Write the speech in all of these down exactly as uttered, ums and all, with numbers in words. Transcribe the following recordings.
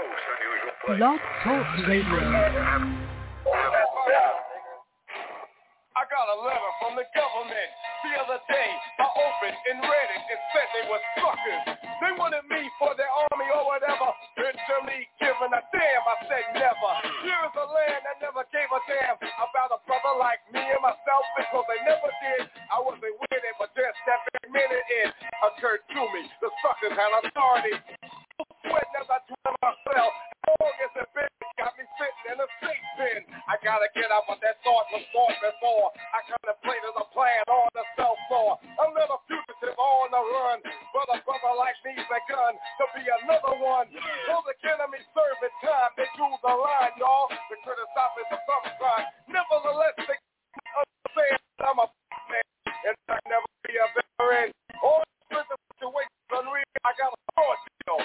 Blog Talk Radio. I got a letter from the government the other day. I opened and read it and said they were suckers. They wanted me for their army or whatever. Into me giving a damn, I said never. Here is a land that never gave a damn about a brother like me and myself because they never did. I wasn't with it, but just that very minute it occurred to me. The suckers had authority. Sweating as I dream myself. Long as the bitch got me sitting in a safe pen. I gotta get out, but that thought was thought before. I contemplated a plan on the cell floor. I'm not a fugitive on the run, but a brother like me's a gun to be another one. So the enemy serving time, they drew the line, y'all. The criticize is a some crime. Nevertheless, they understand I'm a man, and I never be a veteran. All the situations unreal. I got a hard deal.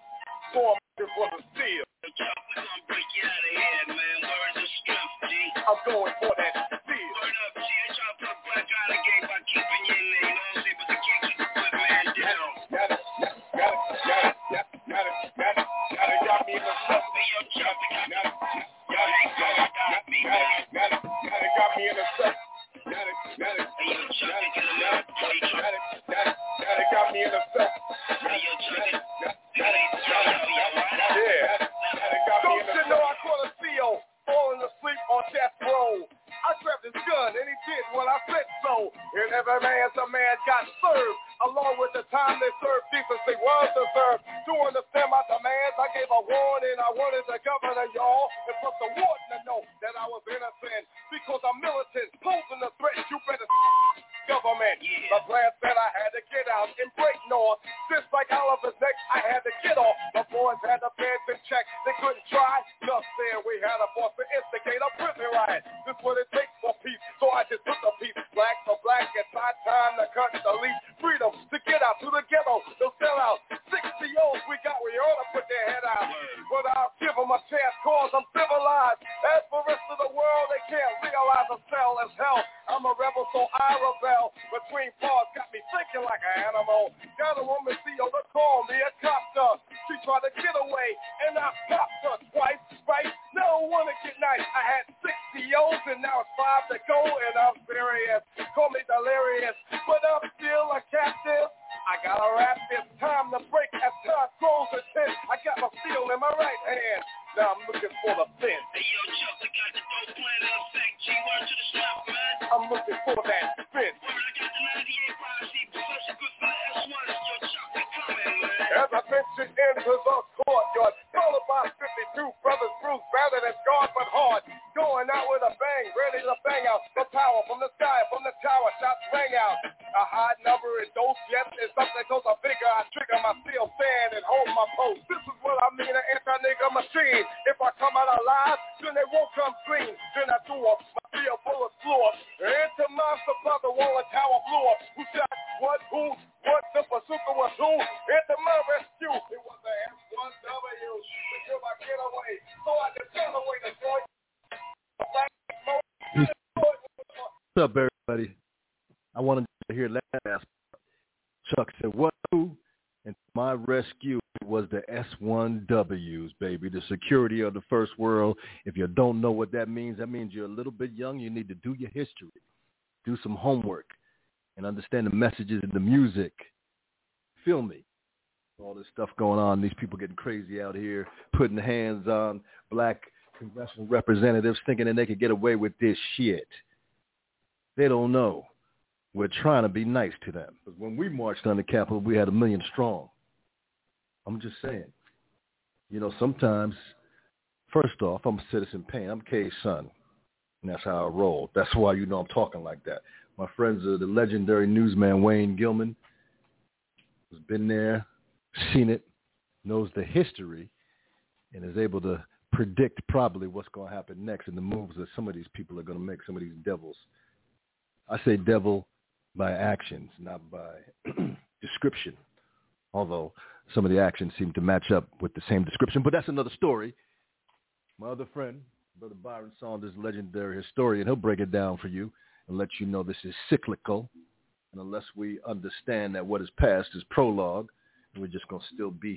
Storm for the steel. We gon' break you out of here, man. Words of strength, G. I'm going for that steel. Word up, G. I try to put black out of the game by keeping you in there. You know what I'm saying? But the can't keep a good man down. Got it, got it, got it, got it, got it, got it, got it, got it, got me in the stuff. Hey, yo, Chuck, Got it, y'all ain't got it, got me, got man. it, got it, got it, got me in the stuff. Got it, got it, Hey, yo, Chuck, got it, get him got out. it, Hey, Chuck. got it, got it, got it, got me in the stuff. Hey, yo, Chuck. Got it, got it, yeah. Don't you know I caught a C O falling asleep on death row? I grabbed his gun and he did what I said so. And every man's a man got served. Along with the time they served, decency was deserved. To understand my demands, I gave a warning. I wanted the governor, y'all, and plus the warden to know that I was innocent. Because I'm militant, posing the threat, you better government. The plan said I had to get out and break north. Just like Oliver's neck, I had to get off. The boys had the feds in check. They couldn't try. Just there, we had a force to instigate a prison riot. This is what it takes for peace. So I just took the piece. Black for black, it's my time to cut the leaf. Freedom to get out to the ghetto. They'll sell out. sixty O's we got, we ought to put their head out. But I'll give them a chance cause I'm civilized. As for the rest of the world, they can't realize a cell is hell. I'm a rebel, so I rebel. Between paws, got me thinking like an animal. Got a woman C O to call me a copter. She tried to get away, and I popped her twice, right? No one to get nice. I had sixty O's, and now it's five to go, and I'm serious. Call me delirious, but I'm still a captive. I gotta rap, it's time to break as time grows a tent. I got my steel in my right hand. Now I'm looking for the fence. Hey, yo, Chuck, we got the dope plan in effect. G, word to the snap, man. I'm looking for that fence. Word, I got the ninety-eight policy. Professor good for the S one. Yo, Chuck, we coming, man. As I ventured into the courtyard, followed by fifty-two brothers, Bruce, battered and scarred but hard. Going out with a bang, ready to bang out. The power from the sky, from the tower, shots rang out. A high number in those jets is something goes a bigger. I trigger my steel stand and hold my post. This is what I mean, an anti-nigger machine. If I come out alive, then they won't come clean. Then I threw up my steel bullet flew up. Into monster brother, wall and tower blew up. Who shot what, who, what, the bazooka was who? Into my rescue, it was the S one W. Until I get away, so I can turn away the joint. What's up, everybody? I wanted to hear last. Chuck said, what, who? And my rescue was the S one Ws, baby, the security of the first world. If you don't know what that means, that means you're a little bit young. You need to do your history, do some homework, and understand the messages and the music. Feel me? All this stuff going on, these people getting crazy out here, putting hands on black congressional representatives thinking that they could get away with this shit. They don't know. We're trying to be nice to them. Because when we marched on the Capitol, we had a million strong. I'm just saying. You know, sometimes, first off, I'm a citizen Payne. I'm K's son. And that's how I roll. That's why you know I'm talking like that. My friends are the legendary newsman Wayne Gilman, who's been there, seen it, knows the history, and is able to predict probably what's going to happen next and the moves that some of these people are going to make, some of these devils. I say devil by actions, not by description, although some of the actions seem to match up with the same description. But that's another story. My other friend, Brother Byron Saunders, legendary historian, he'll break it down for you and let you know this is cyclical. And unless we understand that what is past is prologue, we're just going to still be here.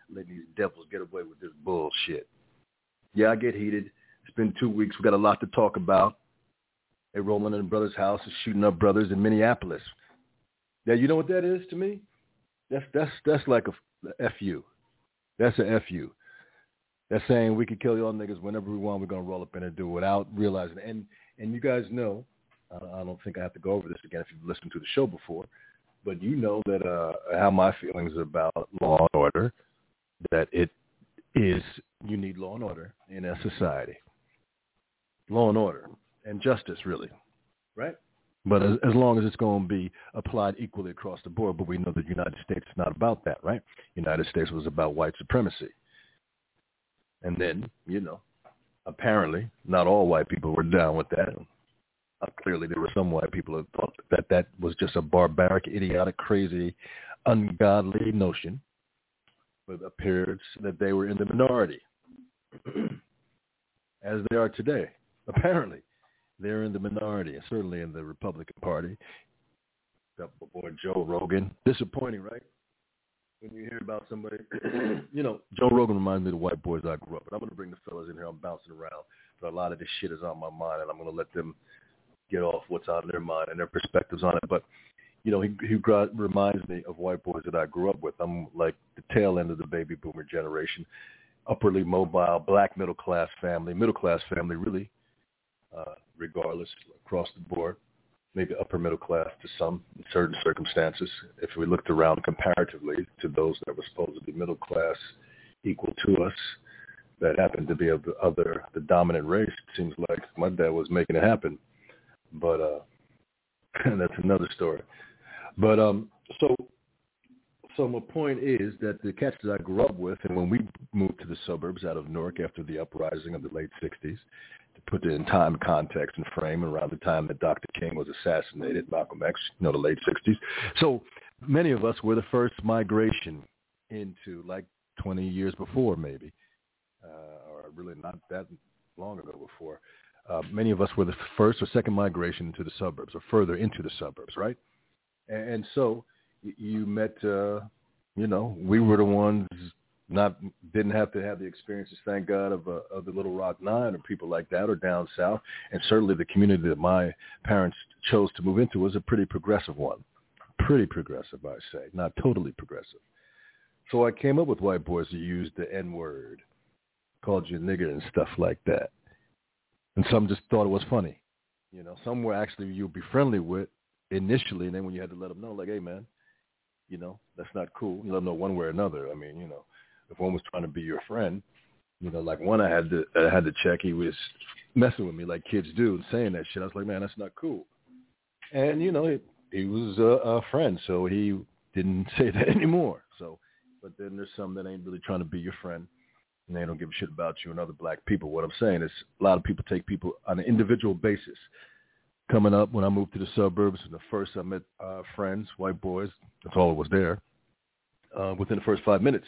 letting these devils get away with this bullshit. Yeah, I get heated. It's been two weeks. We got a lot to talk about. They rolling in brothers' house and shooting up brothers in Minneapolis. Yeah, you know what that is to me? That's that's that's like a, a F U. That's a F U. That's saying we can kill y'all niggas whenever we want. We're gonna roll up in and do it without realizing. And and you guys know, I, I don't think I have to go over this again if you've listened to the show before, but you know that uh, how my feelings about law and order. That it is you need law and order in a society. Law and order and justice, really, right? But as, as long as it's going to be applied equally across the board, but we know that the United States is not about that, right? The United States was about white supremacy. And then, you know, apparently not all white people were down with that. Uh, clearly there were some white people that thought that that was just a barbaric, idiotic, crazy, ungodly notion. But it appears that they were in the minority, as they are today, apparently. They're in the minority, and certainly in the Republican Party. Got my boy Joe Rogan. Disappointing, right? When you hear about somebody, you know, Joe Rogan reminds me of the white boys I grew up with. I'm going to bring the fellas in here. I'm bouncing around. But a lot of this shit is on my mind, and I'm going to let them get off what's on their mind and their perspectives on it. But, you know, he, he reminds me of white boys that I grew up with. I'm like the tail end of the baby boomer generation, upperly mobile, black middle-class family, middle-class family, really. Uh, regardless, across the board, maybe upper middle class to some in certain circumstances. If we looked around comparatively to those that were supposed to be middle class equal to us, that happened to be of the other, the dominant race, it seems like my dad was making it happen. But uh, that's another story. But um, so, so my point is that the cats that I grew up with, and when we moved to the suburbs out of Newark after the uprising of the late sixties, to put it in time, context, and frame, around the time that Doctor King was assassinated, Malcolm X, you know, the late sixties. So many of us were the first migration into, like, twenty years before, maybe, uh, or really not that long ago before. Uh, many of us were the first or second migration into the suburbs, or further into the suburbs, right? And, and so you met, uh, you know, we were the ones not didn't have to have the experiences, thank God, of, uh, of the Little Rock Nine or people like that, or down south. And certainly the community that my parents chose to move into was a pretty progressive one. Pretty progressive, I say, not totally progressive. So I came up with white boys who used the N-word, called you a nigger and stuff like that. And some just thought it was funny. You know, some were actually you'd be friendly with initially, and then when you had to let them know, like, hey, man, you know, that's not cool. You let them know one way or another. I mean, you know, if one was trying to be your friend, you know, like one I had to I had to check, he was messing with me like kids do and saying that shit. I was like, man, that's not cool. And, you know, he, he was a, a friend, so he didn't say that anymore. So, but then there's some that ain't really trying to be your friend, and they don't give a shit about you and other black people. What I'm saying is a lot of people take people on an individual basis. Coming up, when I moved to the suburbs, the first I met uh, friends, white boys, that's all that was there, uh, within the first five minutes.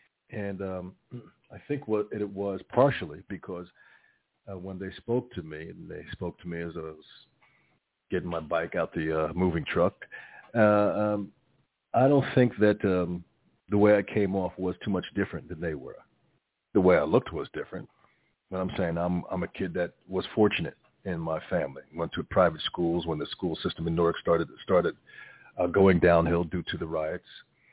And um, I think what it was partially because uh, when they spoke to me, and they spoke to me as I was getting my bike out the uh, moving truck, uh, um, I don't think that um, the way I came off was too much different than they were. The way I looked was different. But I'm saying I'm I'm a kid that was fortunate in my family. Went to private schools when the school system in Newark started started uh, going downhill due to the riots.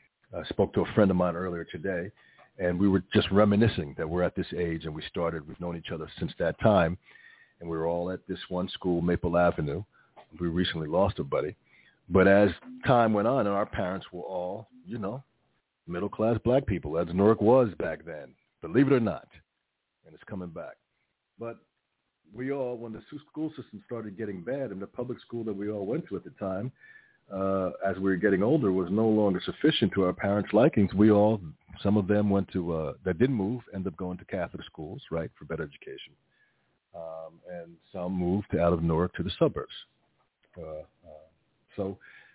I spoke to a friend of mine earlier today, and we were just reminiscing that we're at this age, and we started, we've known each other since that time, and we were all at this one school, Maple Avenue. We recently lost a buddy. But as time went on, and our parents were all, you know, middle-class black people, as Newark was back then, believe it or not, and it's coming back. But we all, when the school system started getting bad, and the public school that we all went to at the time, uh, as we were getting older, was no longer sufficient to our parents' likings. We all, some of them went to, uh, that didn't move, ended up going to Catholic schools, right, for better education. Um, and some moved out of Newark to the suburbs. Uh, uh, so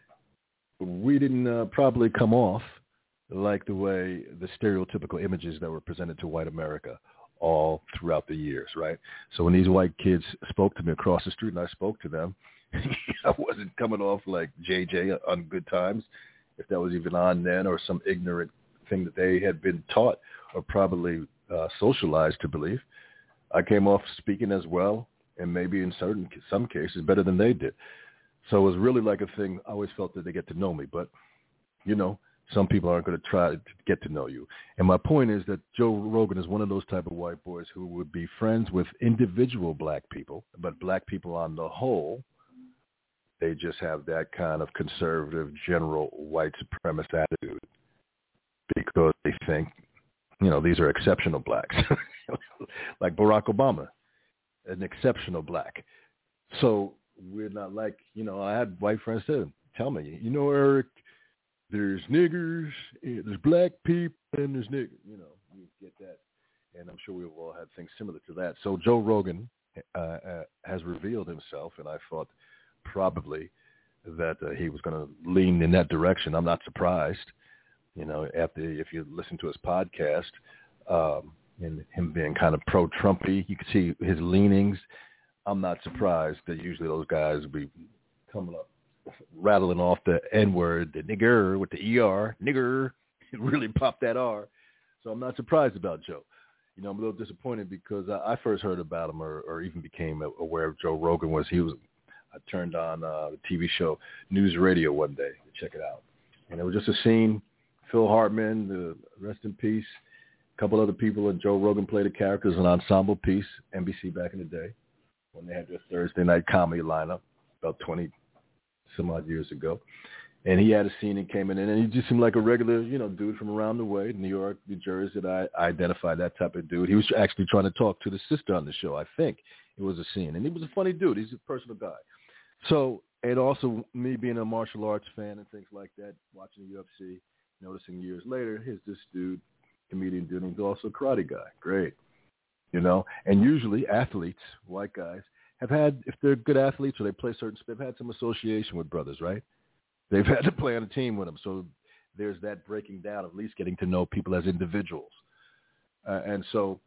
we didn't uh, probably come off like the way the stereotypical images that were presented to white America all throughout the years, right? So when these white kids spoke to me across the street and I spoke to them, I wasn't coming off like J J on Good Times, if that was even on then, or some ignorant thing that they had been taught or probably uh, socialized to believe. I came off speaking as well, and maybe in certain some cases better than they did. So it was really like a thing. I always felt that they get to know me, but you know, some people aren't going to try to get to know you. And my point is that Joe Rogan is one of those type of white boys who would be friends with individual black people, but black people on the whole, they just have that kind of conservative, general white supremacist attitude because they think, you know, these are exceptional blacks, like Barack Obama, an exceptional black. So we're not like, you know, I had white friends too. Tell me, you know, Eric, there's niggers, there's black people, and there's niggers. You know, you get that. And I'm sure we've all had things similar to that. So Joe Rogan uh, uh, has revealed himself, and I thought probably that uh, he was going to lean in that direction. I'm not surprised. You know, after if you listen to his podcast, um, and him being kind of pro-Trumpy, you can see his leanings. I'm not surprised that usually those guys will be coming up, rattling off the N-word, the nigger with the E R, nigger, it really popped that R. So I'm not surprised about Joe. You know, I'm a little disappointed because I, I first heard about him or, or even became aware of Joe Rogan was he was, I turned on uh, the T V show News Radio one day to check it out. And it was just a scene, Phil Hartman, the rest in peace, a couple other people, and Joe Rogan played the characters, an ensemble piece, N B C back in the day when they had their Thursday night comedy lineup about twenty some odd years ago. And he had a scene and came in, and he just seemed like a regular, you know, dude from around the way, New York, New Jersey, that I, I identified that type of dude. He was actually trying to talk to the sister on the show, I think. It was a scene. And he was a funny dude. He's a personal guy. So, and also me being a martial arts fan and things like that, watching the U F C, noticing years later, here's this dude, comedian dude, who's also a karate guy. Great. You know, and usually athletes, white guys, have had, if they're good athletes or they play certain, they've had some association with brothers, right? They've had to play on a team with them. So there's that breaking down, at least getting to know people as individuals. Uh, and so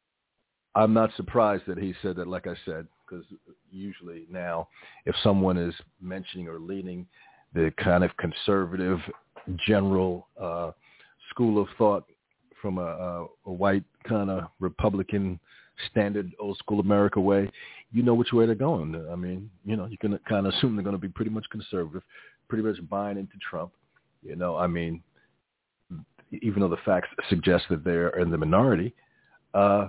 I'm not surprised that he said that, like I said, because usually now if someone is mentioning or leaning the kind of conservative general uh, school of thought from a, a, a white kind of Republican standard old school America way, you know which way they're going. I mean, you know, you can kind of assume they're going to be pretty much conservative, pretty much buying into Trump. You know, I mean, even though the facts suggest that they're in the minority, uh,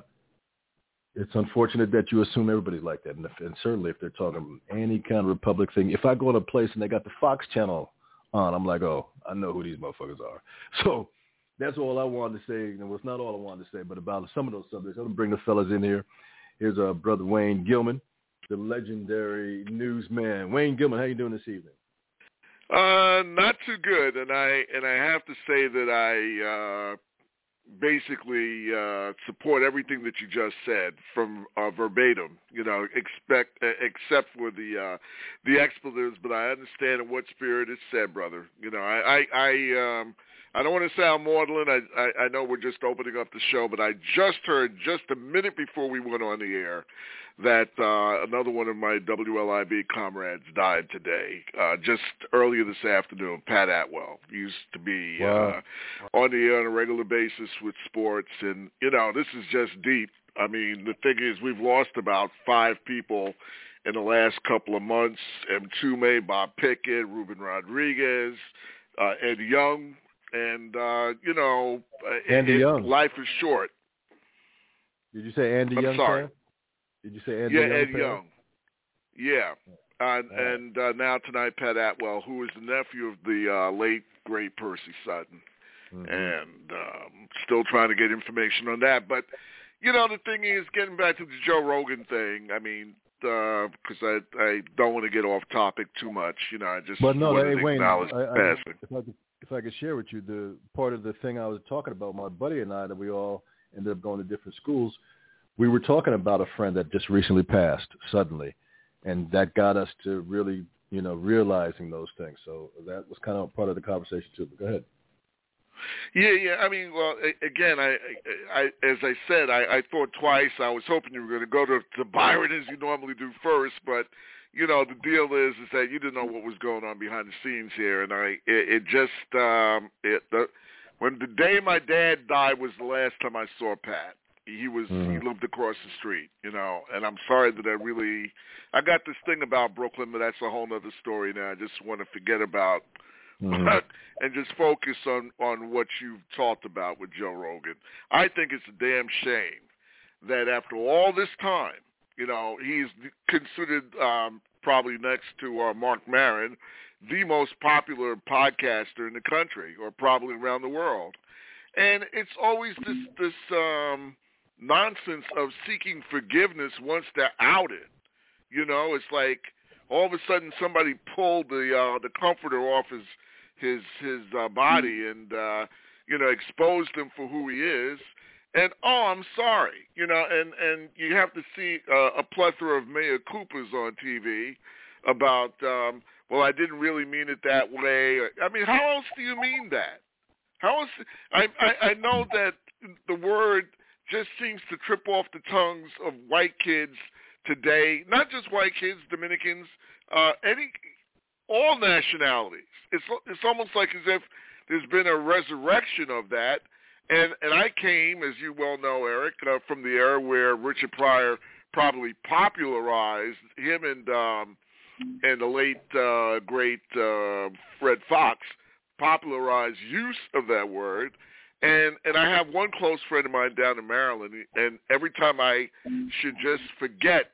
it's unfortunate that you assume everybody's like that. And, if, and certainly if they're talking any kind of Republic thing, if I go to a place and they got the Fox channel on, I'm like, oh, I know who these motherfuckers are. So that's all I wanted to say. And well, it's not all I wanted to say, but about some of those subjects. I'm going to bring the fellas in here. Here's our brother Wayne Gilman, the legendary newsman. Wayne Gilman, how you doing this evening? Uh, not too good, and I and I have to say that I uh, basically uh, support everything that you just said from uh, verbatim. You know, expect uh, except for the uh, the expletives, but I understand in what spirit it's said, brother. You know, I I I, um, I don't want to sound maudlin. I, I I know we're just opening up the show, but I just heard just a minute before we went on the air that uh, another one of my W L I B comrades died today, uh, just earlier this afternoon. Pat Atwell used to be wow. uh, on the air on a regular basis with sports, and, you know, this is just deep. I mean, the thing is we've lost about five people in the last couple of months. M. Tume, Bob Pickett, Ruben Rodriguez, uh, Ed Young, and, uh, you know, Andy it, Young. Life is short. Did you say Andy I'm Young? sorry. Fan? Did you say Andy yeah, Young? Ed fan? Young. Yeah. Uh, right. And uh, now tonight, Pat Atwell, who is the nephew of the uh, late, great Percy Sutton. Mm-hmm. And um, still trying to get information on that. But, you know, the thing is, getting back to the Joe Rogan thing, I mean, because uh, I, I don't want to get off topic too much. You know, I just but no, wanted hey, to Wayne, acknowledge I, I, passing. if, I could, if I could share with you, the part of the thing I was talking about, my buddy and I, that we all ended up going to different schools, we were talking about a friend that just recently passed suddenly, and that got us to really, you know, realizing those things. So that was kind of part of the conversation too. But go ahead. Yeah, yeah. I mean, well, again, I, I, as I said, I, I thought twice. I was hoping you were going to go to, to Byron as you normally do first, but you know, the deal is is that you didn't know what was going on behind the scenes here, and I, it, it just, um, it the When the day my dad died was the last time I saw Pat. He was mm-hmm. he lived across the street, you know, and I'm sorry that I really I got this thing about Brooklyn, but that's a whole other story now. I just want to forget about mm-hmm. and just focus on, on what you've talked about with Joe Rogan. I think it's a damn shame that after all this time, you know, he's considered um, probably next to uh, Mark Maron, the most popular podcaster in the country, or probably around the world. And it's always this this um, nonsense of seeking forgiveness once they're outed. You know, it's like all of a sudden somebody pulled the uh, the comforter off his his his uh, body and uh, you know exposed him for who he is. And oh, I'm sorry, you know, and, and you have to see uh, a plethora of mea culpas on T V about, um, well, I didn't really mean it that way. I mean, how else do you mean that? How else? I, I, I know that the word just seems to trip off the tongues of white kids today, not just white kids, Dominicans, uh, any, all nationalities. It's it's almost like as if there's been a resurrection of that. And and I came, as you well know, Eric, uh, from the era where Richard Pryor probably popularized him and um, and the late uh, great uh, Fred Fox popularized use of that word. And and I have one close friend of mine down in Maryland, and every time I should just forget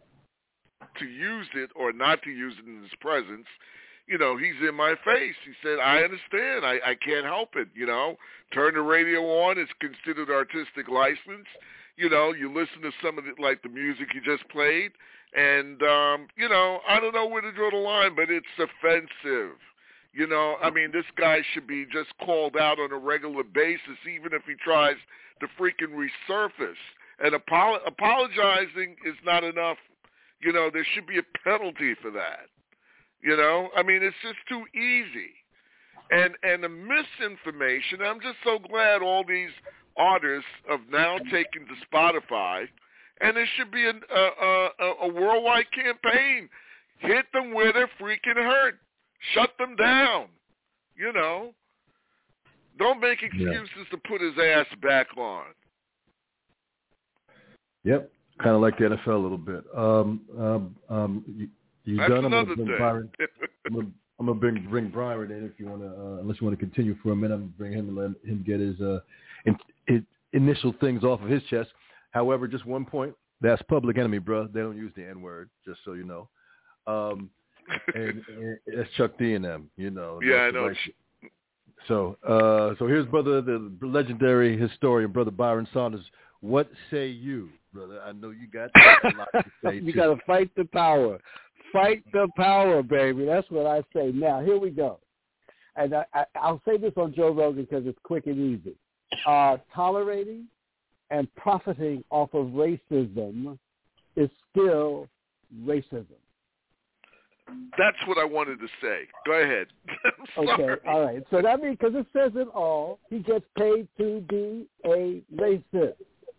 to use it or not to use it in his presence, you know, he's in my face. He said, I understand. I, I can't help it, you know. Turn the radio on. It's considered artistic license. You know, you listen to some of it, like the music you just played. And, um, you know, I don't know where to draw the line, but it's offensive. You know, I mean, this guy should be just called out on a regular basis, even if he tries to freaking resurface. And apolo- apologizing is not enough. You know, there should be a penalty for that. You know, I mean, it's just too easy. And and the misinformation, I'm just so glad all these artists have now taken to Spotify, and there should be a, a, a, a worldwide campaign. Hit them where they're freaking hurt. Shut them down. You know, don't make excuses yeah. to put his ass back on. Yep, kind of like the N F L a little bit. Um, um, um, you, You That's done? another I'm gonna thing. Byron, I'm gonna, I'm gonna bring bring Byron in if you want to. Uh, unless you want to continue for a minute, I'm gonna bring him and let him get his, uh, in, his initial things off of his chest. However, just one point: that's Public Enemy, bro. They don't use the N word, just so you know. Um, and, and that's Chuck D and them, you know. Yeah, I know. Right. So, uh, so here's brother, the legendary historian, brother Byron Saunders. What say you, brother? I know you got a lot to say. You too. got to fight the power. Fight the power, baby. That's what I say. Now, here we go. And I, I, I'll say this on Joe Rogan because it's quick and easy. Uh, tolerating and profiting off of racism is still racism. That's what I wanted to say. Go ahead. Okay, all right. So that means, because it says it all, he gets paid to be a racist.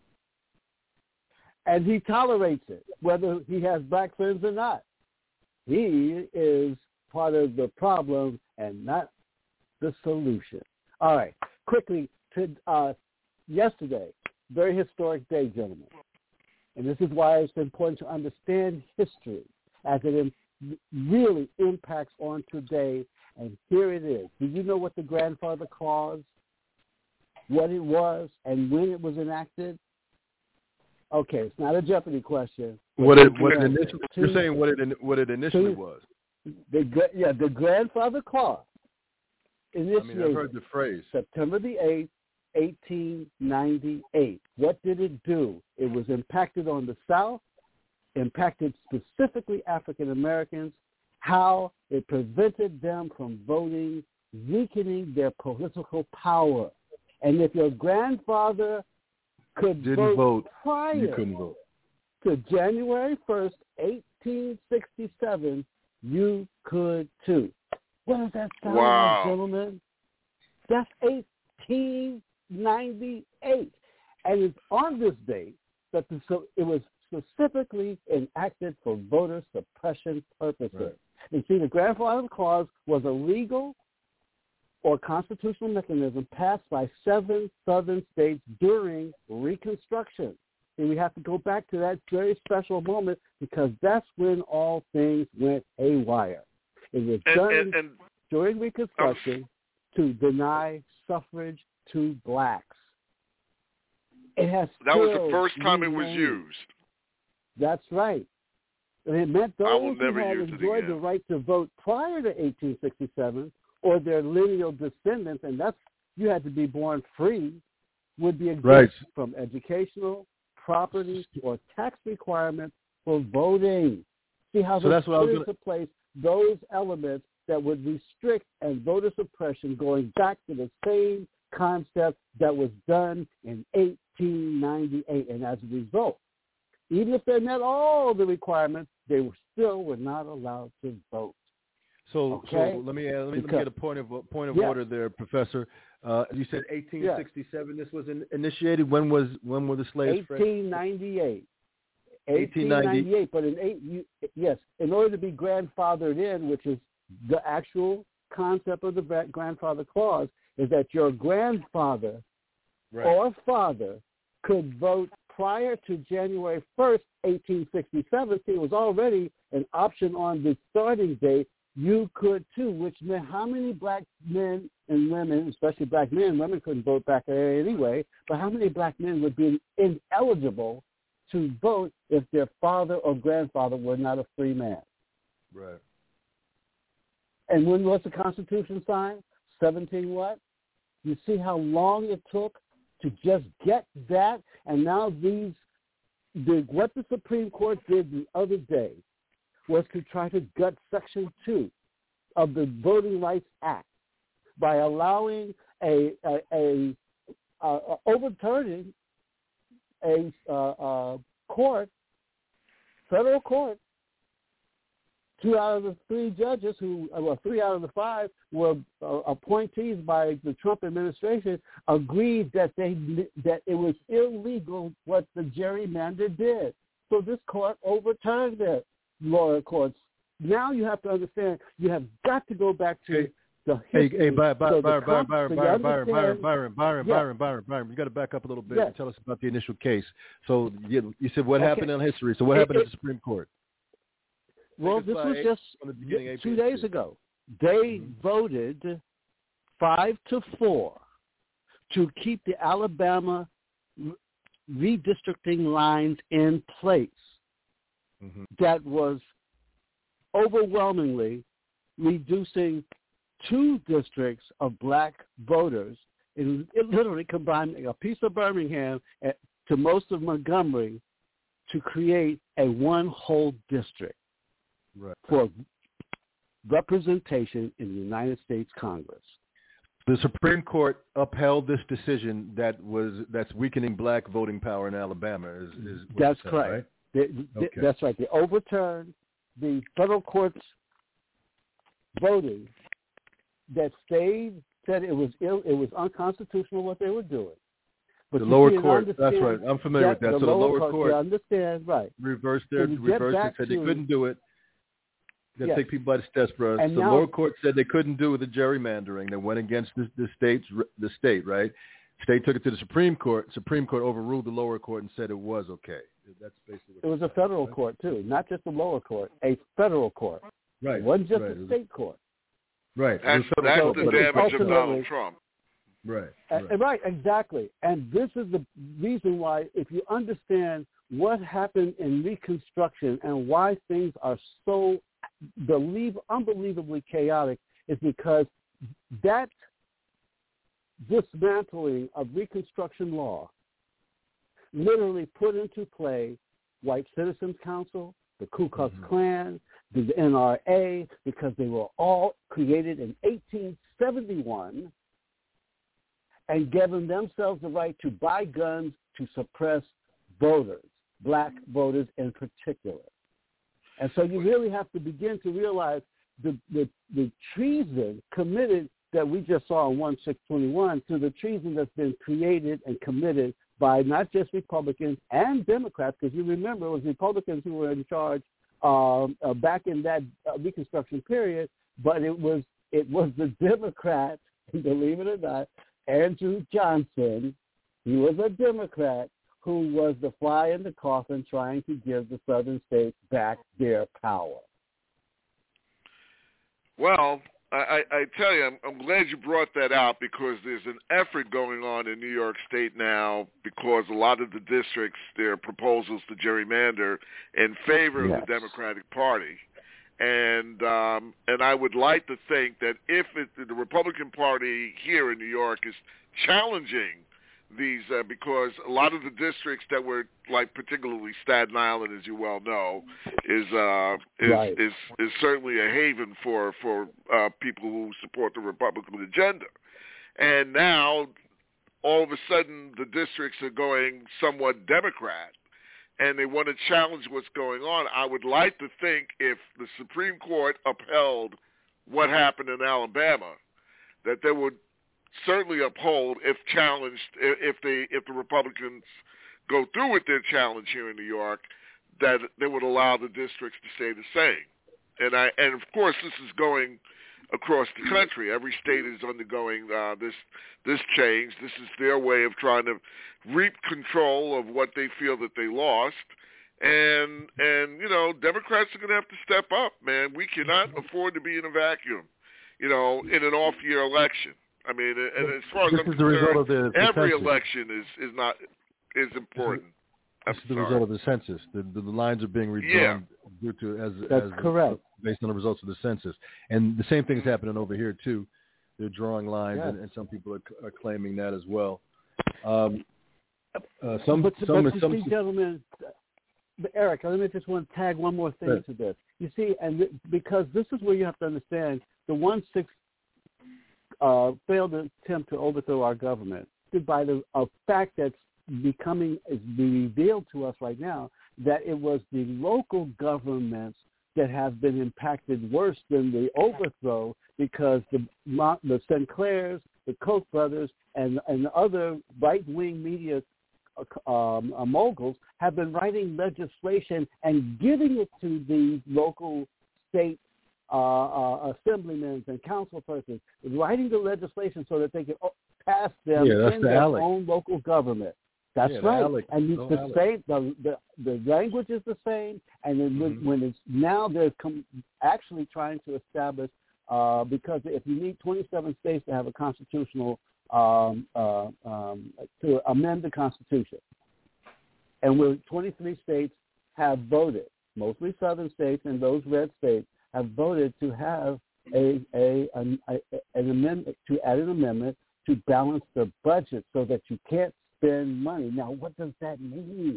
And he tolerates it, whether he has black friends or not. He is part of the problem and not the solution. All right, quickly, to uh, yesterday, very historic day, gentlemen. And this is why it's important to understand history as it in, really impacts on today. And here it is. Do you know what the grandfather clause, what it was, and when it was enacted? Okay, it's not a Jeopardy question. What it, what it initially, you're saying what it what it initially was. The yeah, the grandfather clause initiated I mean, I've heard the phrase. September the eighth, eighteen ninety-eight. What did it do? It was impacted on the South, impacted specifically African Americans, how it prevented them from voting, weakening their political power. And if your grandfather could Didn't vote, vote prior you couldn't vote. to January first, eighteen sixty-seven, you could too. What does that sound wow. like, gentlemen? That's eighteen ninety-eight. And it's on this date that the, so it was specifically enacted for voter suppression purposes. Right. And see, the grandfather clause was illegal or constitutional mechanism passed by seven southern states during Reconstruction. And we have to go back to that very special moment because that's when all things went haywire. It was and, done and, and, during Reconstruction to deny suffrage to blacks. It has that was the first time remained. it was used. That's right. And it meant I will those who never had use it enjoyed again. the right to vote prior to eighteen sixty-seven or their lineal descendants, and that's you had to be born free, would be exempt Right. from educational, property, or tax requirements for voting. See how So they that's what I was put gonna- into place those elements that would restrict and voter suppression going back to the same concept that was done in eighteen ninety-eight. And as a result, even if they met all the requirements, they were still were not allowed to vote. So, Okay. so let me uh, let me, let me Because- get a point of point of Yeah. order there, Professor. Uh, you said eighteen sixty-seven. This was in, initiated. When was when were the slaves? eighteen ninety-eight. eighteen ninety-eight. eighteen ninety-eight. But in eight, you, yes, in order to be grandfathered in, which is the actual concept of the gra- grandfather clause, is that your grandfather Right. or father could vote prior to January first, eighteen sixty-seven. See, it was already an option on the starting date. You could too, which meant how many black men and women, especially black men, women couldn't vote back there anyway, but how many black men would be ineligible to vote if their father or grandfather were not a free man? Right. And when was the Constitution signed? seventeen what? You see how long it took to just get that? And now these, the, what the Supreme Court did the other day was to try to gut Section two of the Voting Rights Act by allowing a, a, a, a overturning a uh, uh, court, federal court. Two out of the three judges who, well, three out of the five were uh, appointees by the Trump administration agreed that they that it was illegal what the gerrymander did. So this court overturned it, lower courts. Now you have to understand, you have got to go back to Hey, the Hey, history. hey, Byron, So Byron, the Byron, con- Byron, so you Byron, Byron, Byron, understand- Byron, Byron, Yeah. Byron, Byron, Byron. You got to back up a little bit Yes. and tell us about the initial case. So you, you said what Okay. happened in history. So what It- happened it- at the Supreme Court? Well, Take us this by was eight- just from the beginning, th- eight two P S days two. ago. They Mhm. voted five to four to keep the Alabama re- redistricting lines in place. Mhm. That was overwhelmingly reducing two districts of black voters. It, it literally combined a piece of Birmingham at, to most of Montgomery to create a one whole district Right. for representation in the United States Congress. The Supreme Court upheld this decision that was that's weakening black voting power in Alabama. Is, is what That's you said, correct. right? They, they, Okay. That's right. They overturned the federal court's voting that stayed said it was ill, it was unconstitutional what they were doing. But The you lower see, and court. That's understand right. I'm familiar with that. The so the lower court, court you understand, right? reversed their So you get reversed it. back Said they to- couldn't do it. They Yes. take people by the steps, bro. And so now- lower court said they couldn't do it with the gerrymandering. They went against the, the state's the state, right? State took it to the Supreme Court. Supreme Court overruled the lower court and said it was okay. That's basically what It was a federal right? court too, not just a lower court, a federal court. Right. It wasn't just right. a state court. Right. It That's, was federal that's court, the but it was damage of ultimately- Donald Trump. Right. Uh, right. Right, exactly. And this is the reason why, if you understand what happened in Reconstruction and why things are so believe unbelievably chaotic, is because that dismantling of Reconstruction law literally put into play White Citizens Council, the Ku Klux Mhm. Klan, the N R A, because they were all created in eighteen seventy-one and given themselves the right to buy guns to suppress voters, black voters in particular. And so you really have to begin to realize the, the, the treason committed that we just saw on one six twenty-one to the treason that's been created and committed by not just Republicans and Democrats, because you remember it was Republicans who were in charge um, uh, back in that uh, Reconstruction period, but it was it was the Democrats believe it or not, Andrew Johnson, he was a Democrat who was the fly in the coffin trying to give the southern states back their power. Well, I, I tell you, I'm, I'm glad you brought that out because there's an effort going on in New York State now because a lot of the districts, their proposals to gerrymander in favor yes. of the Democratic Party. And um, and I would like to think that if it, the Republican Party here in New York is challenging these, uh, because a lot of the districts that were, like particularly Staten Island, as you well know, is uh, is, right. is is certainly a haven for for uh, people who support the Republican agenda. And now, all of a sudden, the districts are going somewhat Democrat, and they want to challenge what's going on. I would like to think if the Supreme Court upheld what happened in Alabama, that they would certainly uphold if challenged, if they if the Republicans go through with their challenge here in New York, that they would allow the districts to stay the same. And I and of course this is going across the country. Every state is undergoing uh, this this change. This is their way of trying to reap control of what they feel that they lost. And and you know, Democrats are going to have to step up, man. We cannot afford to be in a vacuum, you know, in an off-year election. I mean, and as far as this I'm is the result of concerned, the, the every census. election is, is not is important. This I'm is the sorry. result of the census. The, the, the lines are being redrawn Yeah. due to as That's as correct. based on the results of the census. And the same thing is happening over here too. They're drawing lines, yes. and, and some people are, are claiming that as well. Um, uh, some but, some but you some. see, gentlemen, but Eric, let me just want to tag one more thing Right. to this. You see, and th- because this is where you have to understand the one six uh, failed attempt to overthrow our government by the a fact that's becoming is being revealed to us right now that it was the local governments that have been impacted worse than the overthrow because the the Sinclairs, the Koch brothers, and and other right-wing media um, uh, moguls have been writing legislation and giving it to the local state uh, uh, assemblymen and councilpersons, writing the legislation so that they can pass them Yeah, that's in the their ALEC. own local government. That's Yeah, the right, ALEC. and it's No the ALEC. same. The, the the language is the same, and then when, Mhm. when it's now they're com- actually trying to establish uh, because if you need twenty-seven states to have a constitutional um, uh, um, to amend the Constitution, and where twenty-three states have voted, mostly southern states and those red states have voted to have a, a, an, a an amendment to add an amendment to balance the budget so that you can't spend money. Now, what does that mean?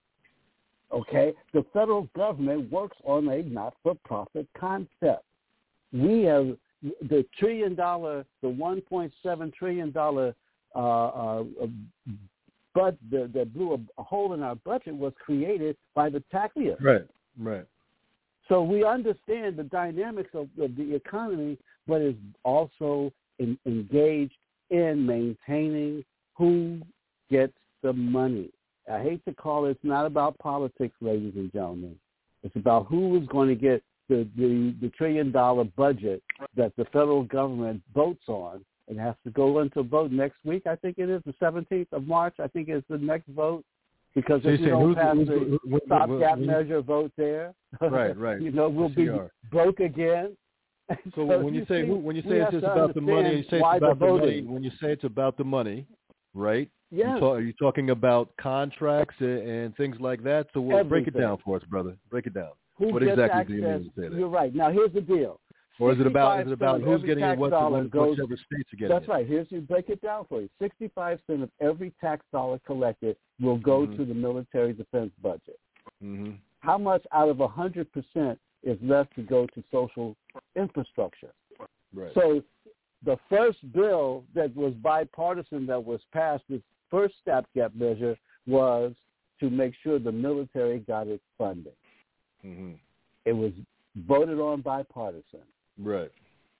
Okay, the federal government works on a not-for-profit concept. We have the trillion dollar, the one point seven trillion dollar uh, uh, but the, that blew a, a hole in our budget was created by the taxpayers. Right, right. So we understand the dynamics of, of the economy, but is also in, engaged in maintaining who gets the money. I hate to call it, it's not about politics, ladies and gentlemen. It's about who is going to get the, the, the trillion-dollar budget that the federal government votes on. It has to go into vote next week, I think it is, the seventeenth of March. I think it's the next vote. Because So if we you're saying don't who's- pass who's- the who- who- stopgap who- measure vote there, Right, right. you know, we'll Yes, be you are. broke again. So when you say see, who, when you we say it's have just to about the money, you understand say it's why about the they're money. voting. When you say it's about the money, right? Yes. You talk, are you talking about contracts and, and things like that? So we'll break it Everything. down for us, brother. Break it down. Who What gets exactly access? do you mean when you say that? You're right. Now here's the deal. Or is it about is it about sixty-five cents of who's every getting it? tax What, dollar what, goes- whichever states are getting That's it. right. Here's you break it down for you. Sixty-five cent of every tax dollar collected will go Mhm. to the military defense budget. Mm-hmm. How much out of a hundred percent is left to go to social infrastructure? Right. So the first bill that was bipartisan that was passed, the first stopgap measure, was to make sure the military got its funding. Mm-hmm. It was voted on bipartisan. Right.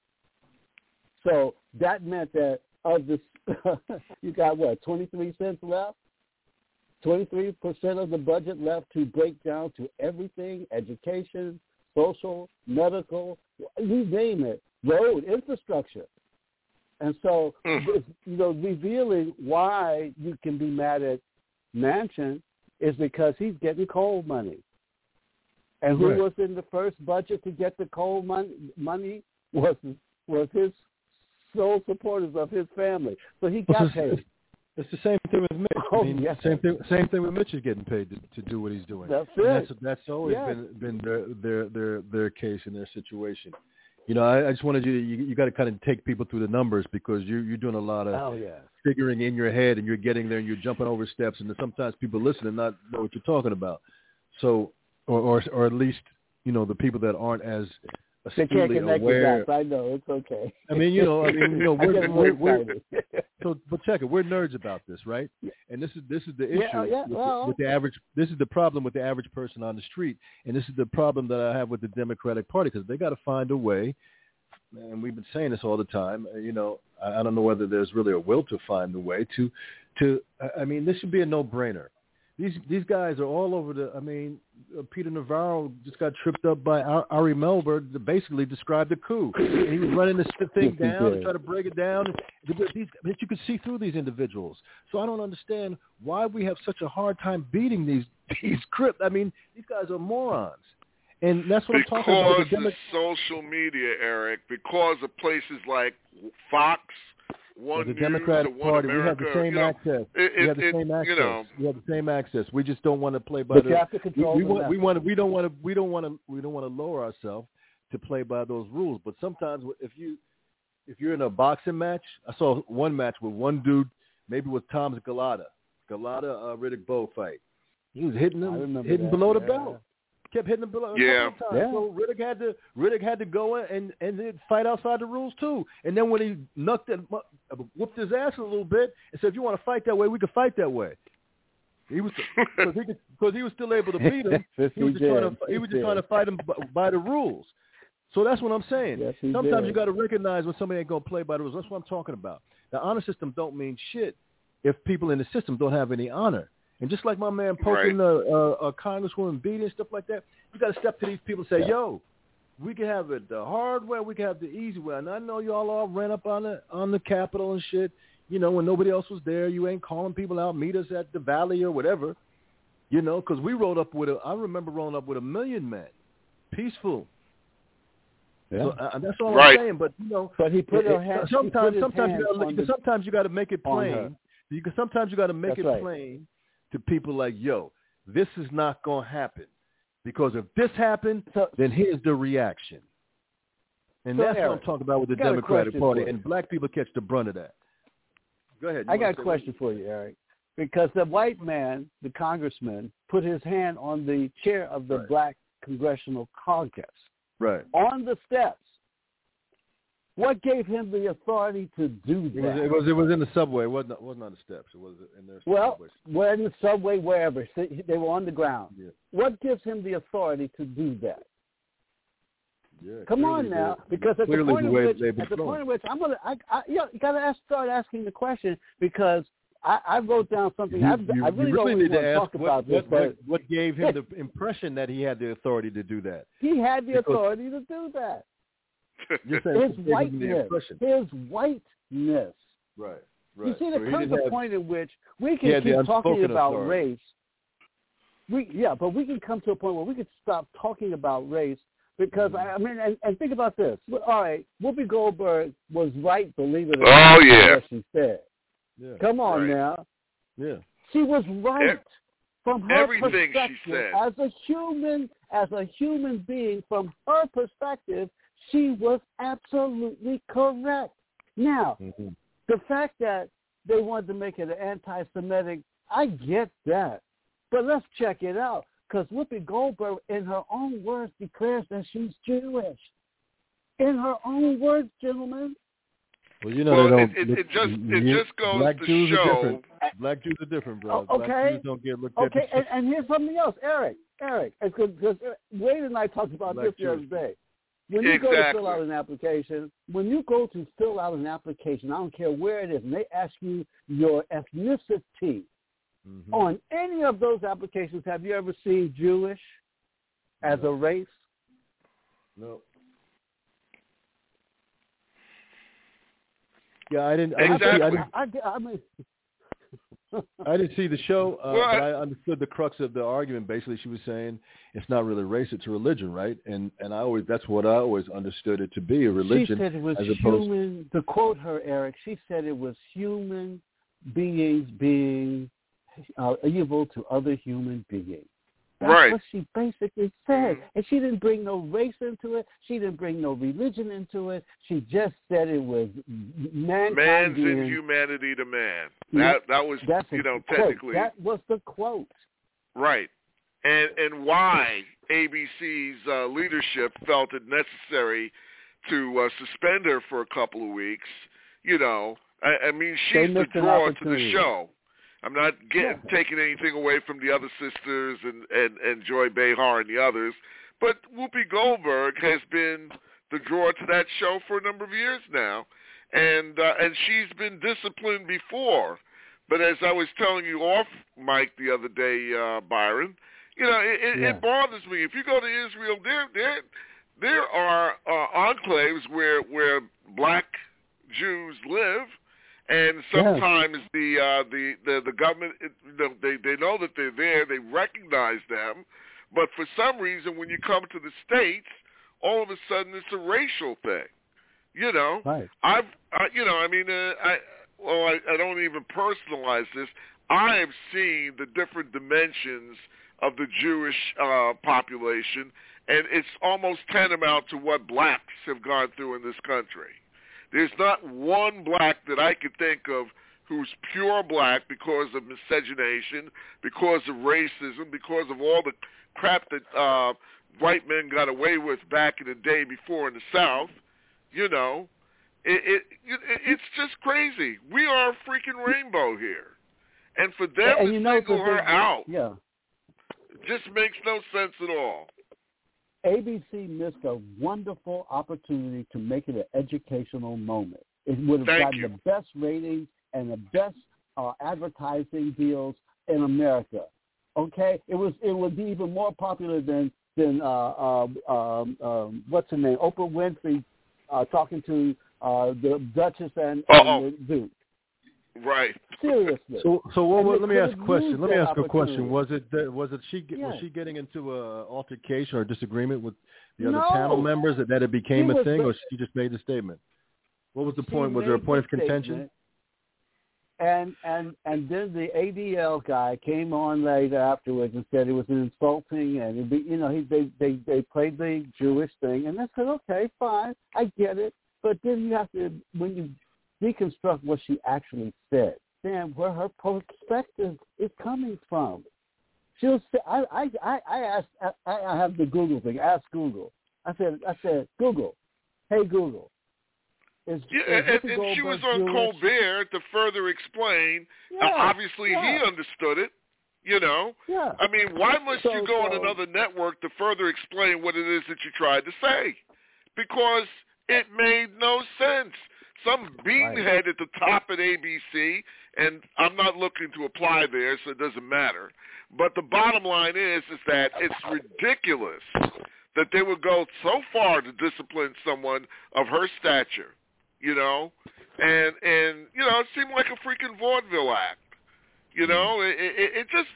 So that meant that of this, you got what, twenty-three cents left? twenty-three percent of the budget left to break down to everything, education, social, medical, you name it, road, infrastructure. And so, Mm. you know, revealing why you can be mad at Manchin is because he's getting coal money. And who Right. was in the first budget to get the coal money, money was was his sole supporters of his family. So he got paid. It's the same thing with Mitch. Oh, I mean, yes. same thing. Same thing with Mitch is getting paid to, to do what he's doing. That's And it. That's that's always Yes. been been their, their their their case and their situation. You know, I, I just wanted you to, you, you got to kind of take people through the numbers because you you're doing a lot of Oh, yeah. figuring in your head and you're getting there and you're jumping over steps and sometimes people listen and not know what you're talking about. So, or or, or at least you know the people that aren't as They can't astutely connect aware. the dots. I know. It's okay. I mean, you know, I mean, you know, I we're, get more we're, we're excited. so, but check it. We're nerds about this, right? And this is this is the issue Yeah, yeah, with, well. the, with the average. This is the problem with the average person on the street, and this is the problem that I have with the Democratic Party because they got to find a way. And we've been saying this all the time. You know, I, I don't know whether there's really a will to find a way to, to. I mean, this should be a no-brainer. These these guys are all over the. I mean, uh, Peter Navarro just got tripped up by Ar- Ari Melber to basically describe the coup. And he was running this thing Yes, he down and did. try to break it down. These, but you could see through these individuals. So I don't understand why we have such a hard time beating these these crip. I mean, these guys are morons. And that's what I'm talking about. Because The of Demo- social media, Eric, because of places like Fox, One the News, Democratic or One Party, we have America, the same you know, access. it, we it, have the it, same access. you know, we have the same access. We just don't want to play by But the. you have to We, control we the want. We message. want. We don't want to. We don't want to. We don't want to lower ourselves to play by those rules. But sometimes, if you if you're in a boxing match, I saw one match with one dude, maybe with Tom's Galata, Galata uh, Riddick Bowe fight. He was hitting I him, remember hitting that, below the yeah. belt. Kept hitting him below. Yeah. a couple of times. Yeah. So Riddick had to Riddick had to go in and and then fight outside the rules too. And then when he knocked it, whooped his ass a little bit, and said, "If you want to fight that way, we can fight that way." He was because he because he was still able to beat him. Yes, he was he just trying did. to he was He just trying to did. fight him by, by the rules. So that's what I'm saying. Yes, he Sometimes did. you got to recognize when somebody ain't gonna play by the rules. That's what I'm talking about. The honor system don't mean shit if people in the system don't have any honor. And just like my man poking Right. a, a, a congresswoman beating and stuff like that, you got to step to these people and say, Yeah. "Yo, we can have it the hard way, we can have the easy way." And I know y'all all ran up on the on the Capitol and shit. You know, when nobody else was there, you ain't calling people out. Meet us at the Valley or whatever. You know, because we rolled up with a. I remember rolling up with a million men, peaceful. Yeah. So, uh, that's all Right. I'm saying. But you know, But he put it- her it- hand. he sometimes, put his sometimes hand you gotta, on you the- sometimes you got to make it on her. plain. You can sometimes you got to make That's it right. plain to people like, "Yo, this is not gonna happen because if this happened, So- then here's the reaction." And So, that's what I'm Eric, talking about with the I got a Democratic question Party, for you. and black people catch the brunt of that. Go ahead. You I wanna got a say question for you, Eric. Because the white man, the congressman, put his hand on the chair of the Right. Black Congressional Caucus Right. on the steps. What gave him the authority to do It was, that? it was it was in the subway. It wasn't it wasn't on the steps. It was in their Well, subways. we're in the subway, wherever. They were on the ground. Yeah. What gives him the authority to do that? Yeah, Come on clearly now, they- because at the clearly point the in way which, they've been at the flowing. point in which I'm gonna, I, I you, know, you gotta ask, start asking the question because I, I wrote down something. You, I, you, I really you don't really really need to want to ask talk what, about this, what, but what, what gave him the impression that he had the authority to do that. he had the Because- authority to do that. You're saying His what gave him the whiteness, impression. his whiteness. Right. You Right. see, So there he comes didn't a have- point in which we He can had the keep talking unspoken about authority. race. We yeah, but we can come to a point where we can stop talking about race because I, I mean, and, and think about this. All right, Whoopi Goldberg was right, believe it or Oh, not. yeah. What she said. Yeah. Come on Right. now, Yeah. she was right Ev- from her everything she perspective said. as a human, as a human being. From her perspective, she was absolutely correct. Now, Mm-hmm. the fact that they wanted to make it an anti-Semitic, I get that. But let's check it out, because Whoopi Goldberg, in her own words, declares that she's Jewish. In her own words, gentlemen. Well, you know Well, they don't. it- it- look- it just- it you- just goes black to Jews show- Are different. Black Jews are different, bro. Oh, Black okay. Jews don't get looked Okay, at. and, and here's something else, Eric. Eric, because Wade and I talked about Black this the other Jews. day. When you go to Exactly. fill out an application, when you go to fill out an application, I don't care where it is, and they ask you your ethnicity. Mhm. On any of those applications, have you ever seen Jewish as a race? No. Yeah, I didn't. I Exactly. didn't see. I didn't, I, I mean, I didn't see the show, uh, Well, I- but I understood the crux of the argument. Basically, she was saying it's not really race; it's a religion, right? And and I always that's what I always understood it to be, a religion. she said it was as opposed, human. To quote her, Eric, she said it was human beings being uh, evil to other human beings. That's Right. what she basically said. Mhm. And she didn't bring no race into it. She didn't bring no religion into it. She just said it was mankind Man's being, inhumanity to man. Yeah, That that was, that's you know, quote. technically That was the quote. right. And and why A B C's uh, leadership felt it necessary to uh, suspend her for a couple of weeks. You know, I, I mean, They she's the missed an draw to the opportunity. show. I'm not getting, Yeah. taking anything away from the other sisters and, and, and Joy Behar and the others, but Whoopi Goldberg has been the draw to that show for a number of years now, and uh, and she's been disciplined before. But as I was telling you off mic the other day, uh, Byron, you know, it, it, Yeah. it bothers me. If you go to Israel, there there there are uh, enclaves where where black Jews live. And sometimes yes. the, uh, the the the government, it, you know, they they know that they're there, they recognize them, but for some reason, when you come to the States, all of a sudden it's a racial thing. You know, right. I've I, you know, I mean, uh, I well, I, I don't even personalize this. I have seen the different dimensions of the Jewish uh, population, and it's almost tantamount to what blacks have gone through in this country. There's not one black that I could think of who's pure black because of miscegenation, because of racism, because of all the crap that uh, white men got away with back in the day before in the South. You know, it, it, it it's just crazy. We are a freaking rainbow here. And for them and to you know single her out yeah. just makes no sense at all. A B C missed a wonderful opportunity to make it an educational moment. It would have Thank gotten you. the best ratings and the best uh, advertising deals in America. Okay, it was it would be even more popular than than uh, um, um, um, what's her name, Oprah Winfrey, uh, talking to uh, the Duchess and, and the Duke. Right. Seriously. So, so what, And what, they let me could ask a have question. used Let me that ask a question. opportunity. Was it that, was it she Yeah. was she getting into a altercation or disagreement with the other No. panel members that, that it became She a was thing, the- or she just made the statement? What was the She point? Was there a made point of the contention? statement, And and and then the A D L guy came on later afterwards and said it was insulting, and it'd be, you know, he they, they they played the Jewish thing, and I said, okay, fine, I get it, but then you have to, when you deconstruct what she actually said, then where her perspective is coming from. She'll say, I I I, I asked, I, I have the Google thing. Ask Google. I said I said Google, hey Google. Is, Yeah, is and, and she was on Jewish? Colbert to further explain. Yeah, uh, obviously, yeah. he understood it. You know, Yeah. I mean, why must So, you go on so, another network to further explain what it is that you tried to say? Because it made no sense. Some beanhead Right. at the top at A B C, and I'm not looking to apply there, so it doesn't matter. But the bottom line is, is that it's ridiculous that they would go so far to discipline someone of her stature. You know, and and you know, it seemed like a freaking vaudeville act. You know, it, it, it just,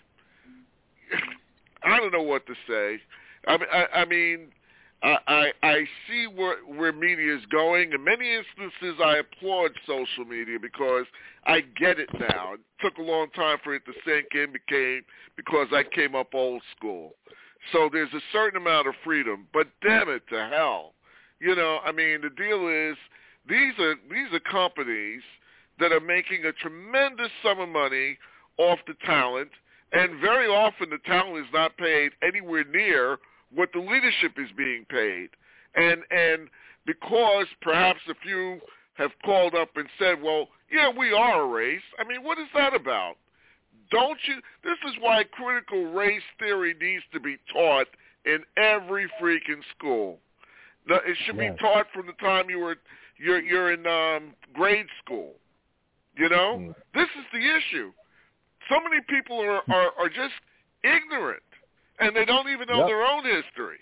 I don't know what to say. I mean, I, I mean, I, I I see where where media is going. In many instances, I applaud social media because I get it now. It took a long time for it to sink in, became because I came up old school. So there's a certain amount of freedom, but damn it to hell, you know. I mean, the deal is. These are these are companies that are making a tremendous sum of money off the talent, and very often the talent is not paid anywhere near what the leadership is being paid. And and because perhaps a few have called up and said, well, yeah, we are a race. I mean, what is that about? Don't you? This is why critical race theory needs to be taught in every freaking school. No, it should Yes. be taught from the time you were you're you're in um, grade school. You know, mm. This is the issue. So many people are, are, are just ignorant, and they don't even know yep. their own history.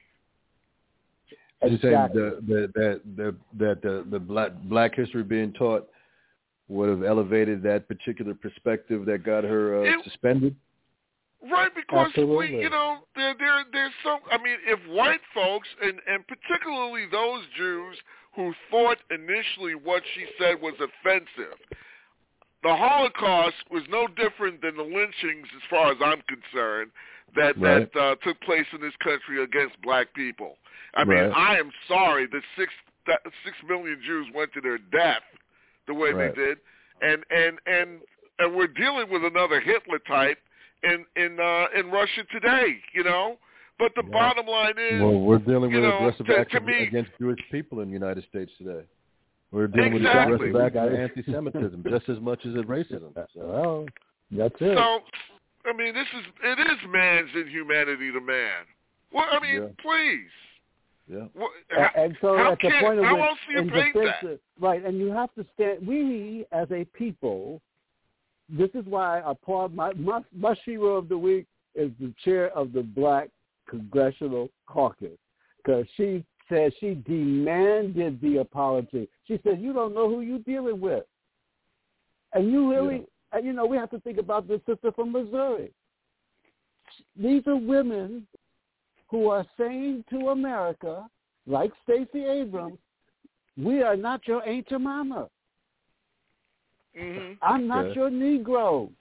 You're Exactly. saying the, the, that the that the, the black black history being taught would have elevated that particular perspective that got her uh, it, suspended. Right, because Absolutely. we, you know, there, there, there's some. I mean, if white folks, and and particularly those Jews who thought initially what she said was offensive, the Holocaust was no different than the lynchings, as far as I'm concerned, that Right. that uh, took place in this country against black people. I mean, Right. I am sorry that six that six million Jews went to their death the way Right. they did, and and and and we're dealing with another Hitler type in in uh, in Russia today, you know. But the Yeah. bottom line is, Well, we're dealing you with know, aggressive to- acts to me- against Jewish people in the United States today. We're dealing Exactly. with aggressive acts of anti-Semitism just as much as of racism. So. Well, that's it. so I mean, this is it is man's inhumanity to man. Well, I mean, Yeah. please. Yeah. What, And, how, and so how at the can- point of how when, else do you in paint defense that? of- right, and you have to stand. We as a people, this is why a part my my, my shero of the week is the chair of the Black Congressional Caucus, because she said she demanded the apology. She said, "You don't know who you're dealing with," and you really, and you know, we have to think about this sister from Missouri. These are women who are saying to America, like Stacey Abrams, we are not your Aunt Jemima. Mm-hmm. I'm not Okay. your Negro.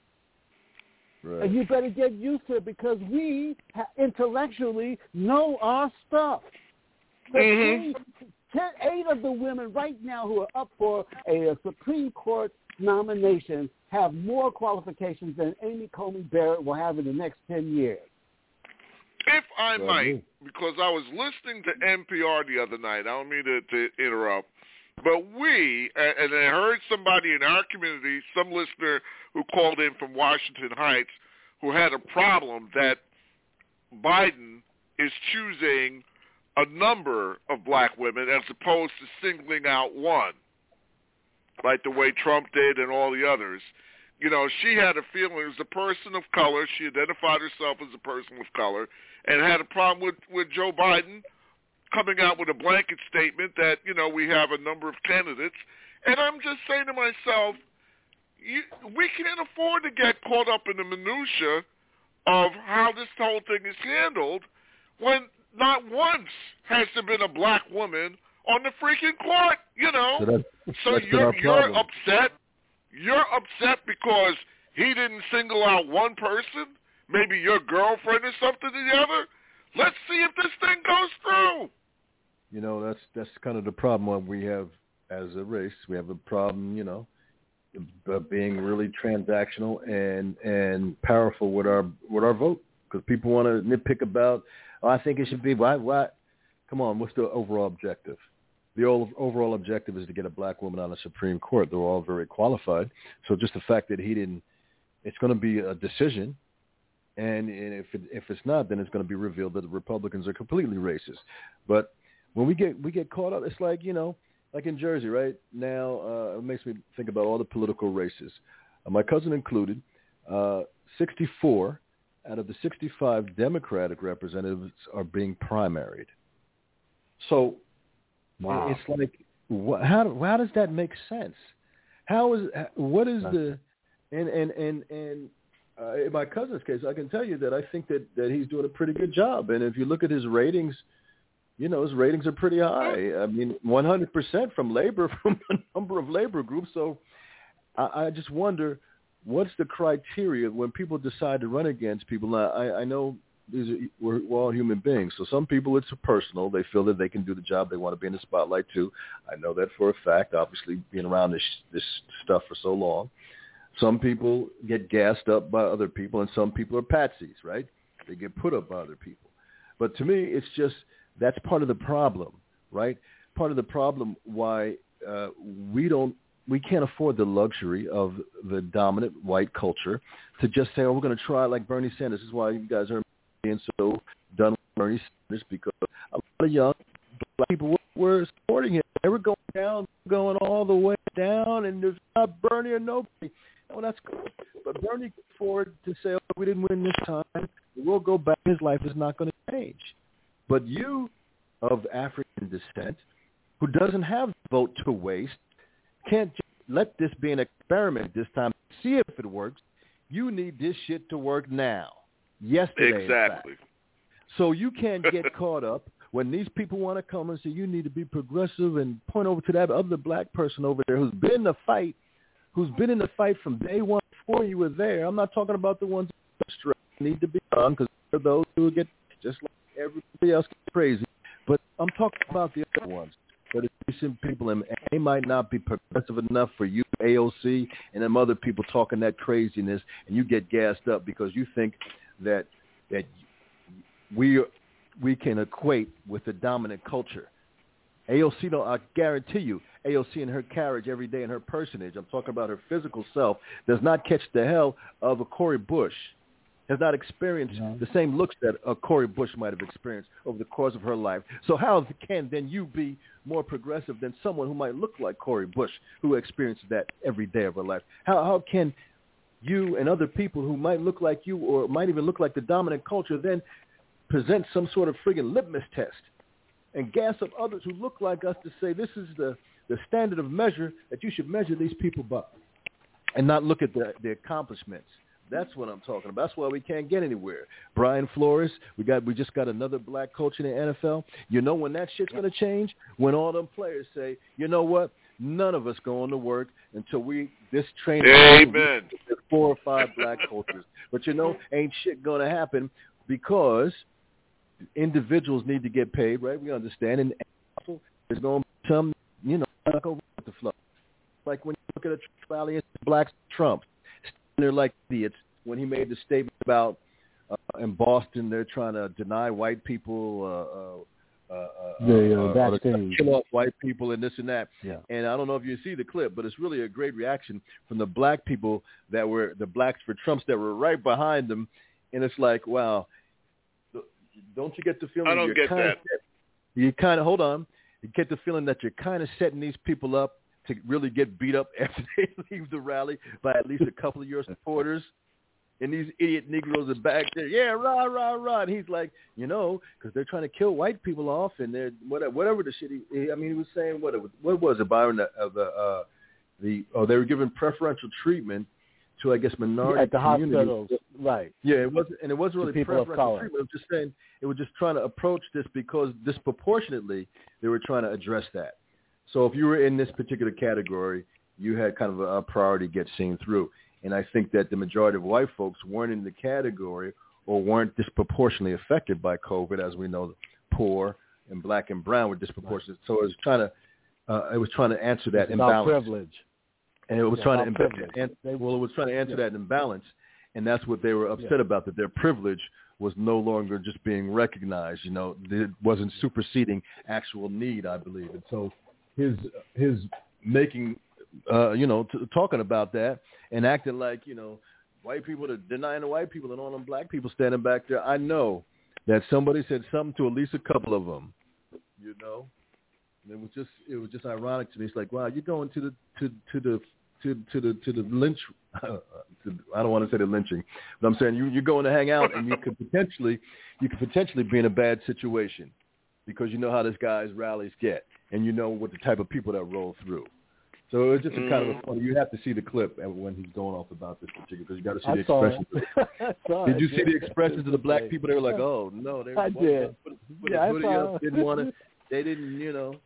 Right. And you better get used to it, because we ha- intellectually know our stuff. The Mhm. three- ten, eight of the women right now who are up for a, a Supreme Court nomination have more qualifications than Amy Coney Barrett will have in the next ten years. If I Well, might, me. because I was listening to N P R the other night. I don't mean to, to interrupt, but we, and and I heard somebody in our community, some listener who called in from Washington Heights, who had a problem that Biden is choosing a number of black women as opposed to singling out one, like the way Trump did and all the others. You know, she had a feeling as a person of color, she identified herself as a person of color, and had a problem with, with Joe Biden coming out with a blanket statement that, you know, we have a number of candidates. And I'm just saying to myself, you, we can't afford to get caught up in the minutia of how this whole thing is handled when not once has there been a black woman on the freaking court, you know. So that's, So that's been you're our you're problem. upset. You're upset because he didn't single out one person, maybe your girlfriend or something or the other. Let's see if this thing goes through. You know, that's that's kind of the problem we have as a race. We have a problem, you know, of being really transactional and and powerful with our with our vote, because people want to nitpick about, oh, I think it should be why why. Come on, what's the overall objective? The old, overall objective is to get a black woman on the Supreme Court. They're all very qualified. So just the fact that he didn't, it's going to be a decision. And, and if it, if it's not, then it's going to be revealed that the Republicans are completely racist. But when we get we get caught up, it's like, you know, like in Jersey right now, uh, it makes me think about all the political races. Uh, my cousin included, uh, sixty-four out of the sixty-five Democratic representatives are being primaried. So Wow. it's like, wh- how how does that make sense? How is what is the and and and and uh, in my cousin's case, I can tell you that I think that, that he's doing a pretty good job. And if you look at his ratings, you know, his ratings are pretty high. I mean, one hundred percent from labor, from a number of labor groups. So I, I just wonder, what's the criteria when people decide to run against people? Now, I, I know these are, we're, we're all human beings. So some people, it's personal. They feel that they can do the job. They want to be in the spotlight too. I know that for a fact, obviously being around this this stuff for so long. Some people get gassed up by other people, and some people are patsies, right? They get put up by other people. But to me, it's just, that's part of the problem, right? Part of the problem why uh, we don't, we can't afford the luxury of the dominant white culture to just say, oh, we're going to try like Bernie Sanders. This is why you guys are being so done with Bernie Sanders, because a lot of young black people were supporting him. They were going down, going all the way down, and there's not Bernie or nobody. Well, that's cool. But Bernie came forward to say, oh, we didn't win this time. We'll go back. His life is not going to change. But you, of African descent, who doesn't have the vote to waste, can't let this be an experiment this time. See if it works. You need this shit to work now. Yesterday, exactly. So you can't get caught up when these people want to come and say you need to be progressive and point over to that other black person over there who's been in the fight, who's been in the fight from day one before you were there. I'm not talking about the ones that need to be done because they're those who get just like everybody else get crazy. But I'm talking about the other ones. But it's decent people, and they might not be progressive enough for you, A O C, and them other people talking that craziness, and you get gassed up because you think that that we we can equate with the dominant culture. A O C, don't, I guarantee you, A O C in her carriage every day in her personage, I'm talking about her physical self, does not catch the hell of a Cori Bush. Has not experienced mm-hmm. the same looks that a Cori Bush might have experienced over the course of her life. So how can then you be more progressive than someone who might look like Cori Bush, who experiences that every day of her life? How how can you and other people who might look like you or might even look like the dominant culture then present some sort of friggin' litmus test and gas up others who look like us to say this is the, the standard of measure that you should measure these people by and not look at the, the accomplishments? That's what I'm talking about. That's why we can't get anywhere. Brian Flores, we got we just got another black coach in the N F L. You know when that shit's going to change? When all them players say, you know what? None of us going to work until we, this training, Amen. four or five black coaches. But you know, ain't shit going to happen because individuals need to get paid, right? We understand. And there's going to be some, you know, not going with the flow. Like when you look at a rally against blacks, Trump. They're like idiots when he made the statement about uh, in Boston they're trying to deny white people uh, uh, uh, the uh, uh, vaccine, kill off white people and this and that. Yeah. And I don't know if you see the clip, but it's really a great reaction from the black people that were the blacks for Trumps that were right behind them. And it's like, wow, don't you get the feeling? I don't you're get kinda that. Set, you kind of hold on. You get the feeling that you're kind of setting these people up to really get beat up after they leave the rally by at least a couple of your supporters. And these idiot Negroes are back there, yeah, rah, rah, rah. And he's like, you know, because they're trying to kill white people off and they're, whatever, whatever the shit he, I mean, he was saying, what, what was it, Byron, the, uh, the, uh, the, oh, they were giving preferential treatment to, I guess, minority at the communities. hospitals, right. Yeah, it wasn't, and it wasn't really people preferential treatment. It was just saying, it was just trying to approach this because disproportionately they were trying to address that. So if you were in this particular category, you had kind of a, a priority get seen through. And I think that the majority of white folks weren't in the category or weren't disproportionately affected by COVID. As we know, poor and black and brown were disproportionate. Right. So it was trying to, uh, it was trying to answer that it's imbalance. About privilege. And it was yeah, trying to, imba- and, well, it was trying to answer yeah. that imbalance. And that's what they were upset yeah. about, that their privilege was no longer just being recognized. You know, it wasn't superseding actual need, I believe. And so his his making, uh, you know, t- talking about that and acting like, you know, white people are denying the white people and all them black people standing back there. I know that somebody said something to at least a couple of them, you know. And it was just it was just ironic to me. It's like, wow, you're going to the to to the to to the to the lynch. to, I don't want to say the lynching, but I'm saying you you're going to hang out and you could potentially you could potentially be in a bad situation because you know how this guy's rallies get. And you know what the type of people that roll through. So it was just a mm. kind of a funny. You have to see the clip when he's going off about this particular, because you got to see I the expressions. Saw did it. you see the expressions of the black people? They were like, "Oh no, they I did. Put, put yeah, his hoodie I up, didn't want to. They didn't, you know."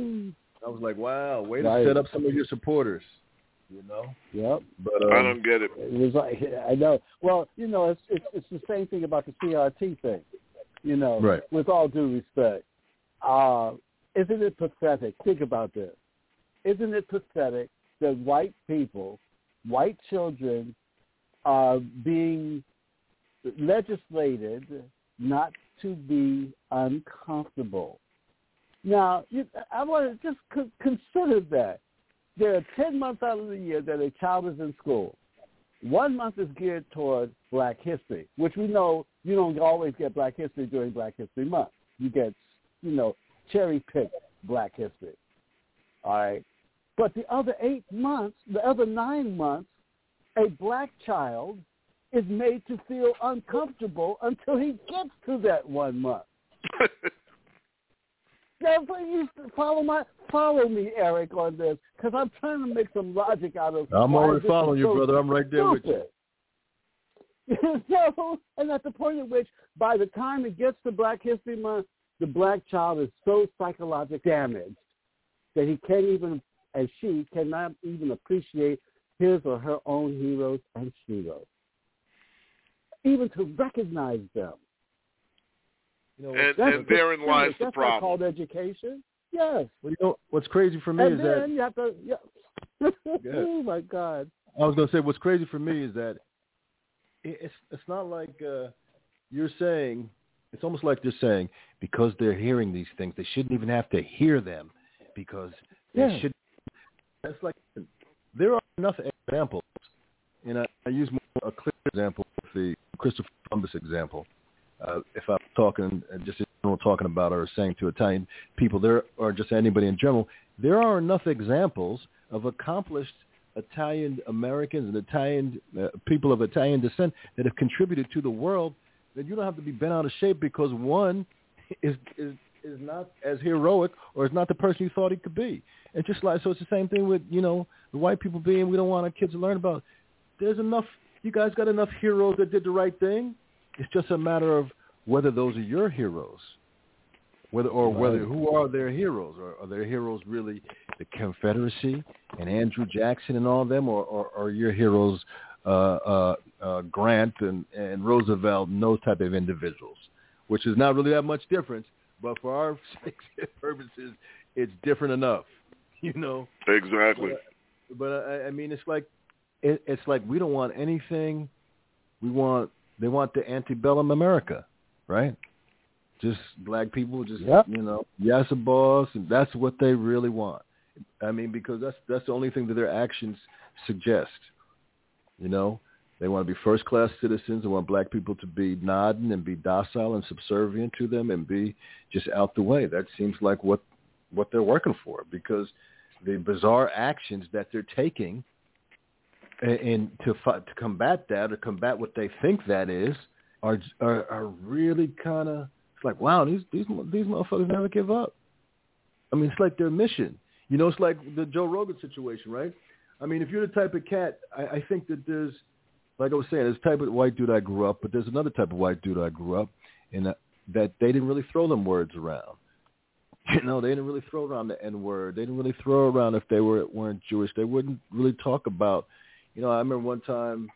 I was like, "Wow, way to right. set up some of your supporters." You know. Yep. But um, I don't get it. It was like I know. Well, you know, it's it's, it's the same thing about the C R T thing. You know, right. With all due respect. Uh, Isn't it pathetic? Think about this. Isn't it pathetic that white people, white children, are being legislated not to be uncomfortable? Now, you, I want to just c- consider that. There are ten months out of the year that a child is in school. One month is geared toward Black History, which we know you don't always get Black History during Black History Month. You get, you know, cherry-picked Black history, all right? But the other eight months, the other nine months, a black child is made to feel uncomfortable until he gets to that one month. Now, please follow my follow me, Eric, on this, because I'm trying to make some logic out of. I'm already following you, so brother. I'm right there stupid. with you. So, and at the point at which, by the time it gets to Black History Month, the black child is so psychologically damaged that he can't even, and she cannot even appreciate his or her own heroes and sheroes, even to recognize them. You know, and, and therein lies the that's problem. That's called education. Yes. Well, you know, what's crazy for me and is then that you have to. Yeah. Oh my God. I was going to say what's crazy for me is that it's it's not like uh, you're saying. It's almost like they're saying because they're hearing these things, they shouldn't even have to hear them because they yeah. should. That's like there are enough examples, and I, I use more, a clear example with the Christopher Columbus example. Uh, if I'm talking just in general, talking about or saying to Italian people, there or just anybody in general, there are enough examples of accomplished Italian Americans and Italian uh, people of Italian descent that have contributed to the world that you don't have to be bent out of shape because one is is is not as heroic or is not the person you thought he could be. It's just like so. It's the same thing with you know the white people being we don't want our kids to learn about. There's enough. You guys got enough heroes that did the right thing. It's just a matter of whether those are your heroes, whether or right. whether who are their heroes, or are their heroes really the Confederacy and Andrew Jackson and all of them, or, or, or your heroes uh, uh, uh, Grant and, and Roosevelt and those type of individuals, which is not really that much difference, but for our purposes, it's different enough, you know. Exactly. But, but I, I mean, it's like it, it's like we don't want anything. We want they want the antebellum America. Right? Just black people, just, yep. you know, yes, a boss, and that's what they really want. I mean, because that's that's the only thing that their actions suggest. You know, they want to be first-class citizens. They want black people to be nodding and be docile and subservient to them and be just out the way. That seems like what, what they're working for because the bizarre actions that they're taking and, and to, to combat that or combat what they think that is, Are, are are really kind of it's like wow these these these motherfuckers never give up. I mean it's like their mission. You know it's like the Joe Rogan situation, right? I mean if you're the type of cat, I, I think that there's like I was saying, there's the type of white dude I grew up, but there's another type of white dude I grew up, and that, that they didn't really throw them words around. You know they didn't really throw around the N word. They didn't really throw around if they were weren't Jewish. They wouldn't really talk about. You know I remember one time.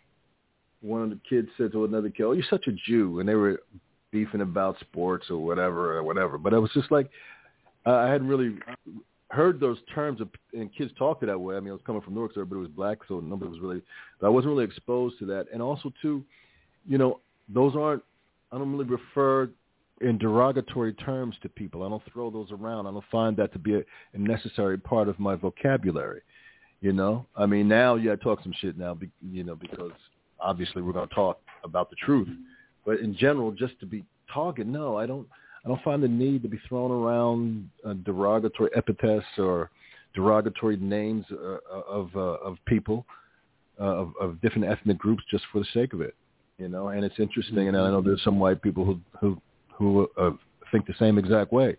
One of the kids said to another kid, "Oh, you're such a Jew," and they were beefing about sports or whatever or whatever. But it was just like uh, I hadn't really heard those terms, of, and kids talked that way. I mean, I was coming from Newark, so everybody was black, so nobody was really. But I wasn't really exposed to that. And also, too, you know, those aren't. I don't really refer in derogatory terms to people. I don't throw those around. I don't find that to be a, a necessary part of my vocabulary. You know, I mean, now yeah, I talk some shit now. Be, you know, because. Obviously, we're going to talk about the truth, but in general, just to be talking, no, I don't. I don't find the need to be throwing around uh, derogatory epithets or derogatory names uh, of uh, of people uh, of, of different ethnic groups just for the sake of it, you know. And it's interesting, mm-hmm. and I know there's some white people who who who uh, think the same exact way.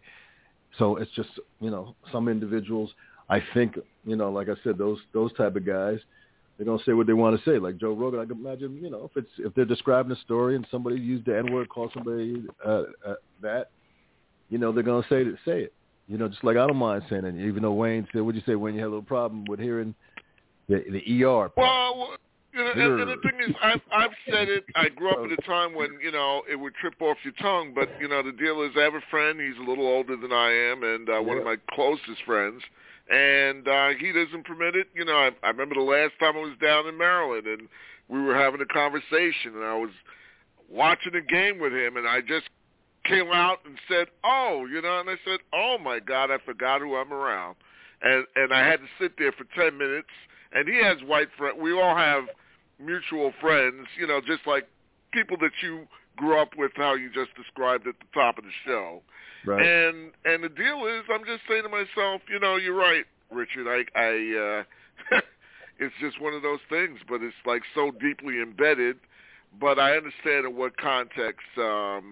So it's just you know some individuals. I think you know, like I said, those those type of guys. They're gonna say what they want to say, like Joe Rogan. I can imagine, you know, if it's if they're describing a story and somebody used the N word, call somebody uh, uh, that, you know, they're gonna say it, say it. You know, just like I don't mind saying it. Even though Wayne said, "What'd you say when you had a little problem with hearing the the E R part?" Well, you know, and, and the thing is, I've I've said it. I grew up at a time when you know it would trip off your tongue, but you know the deal is, I have a friend. He's a little older than I am, and uh, yeah. one of my closest friends. And uh, he doesn't permit it. You know, I, I remember the last time I was down in Maryland, and we were having a conversation, and I was watching a game with him, and I just came out and said, "Oh," you know, and I said, "Oh my God, I forgot who I'm around," and and I had to sit there for ten minutes. And he has white friends. We all have mutual friends, you know, just like people that you grew up with, how you just described at the top of the show. Right. And and the deal is, I'm just saying to myself, you know, you're right, Richard. I, I uh, it's just one of those things, but it's like so deeply embedded. But I understand in what context, um,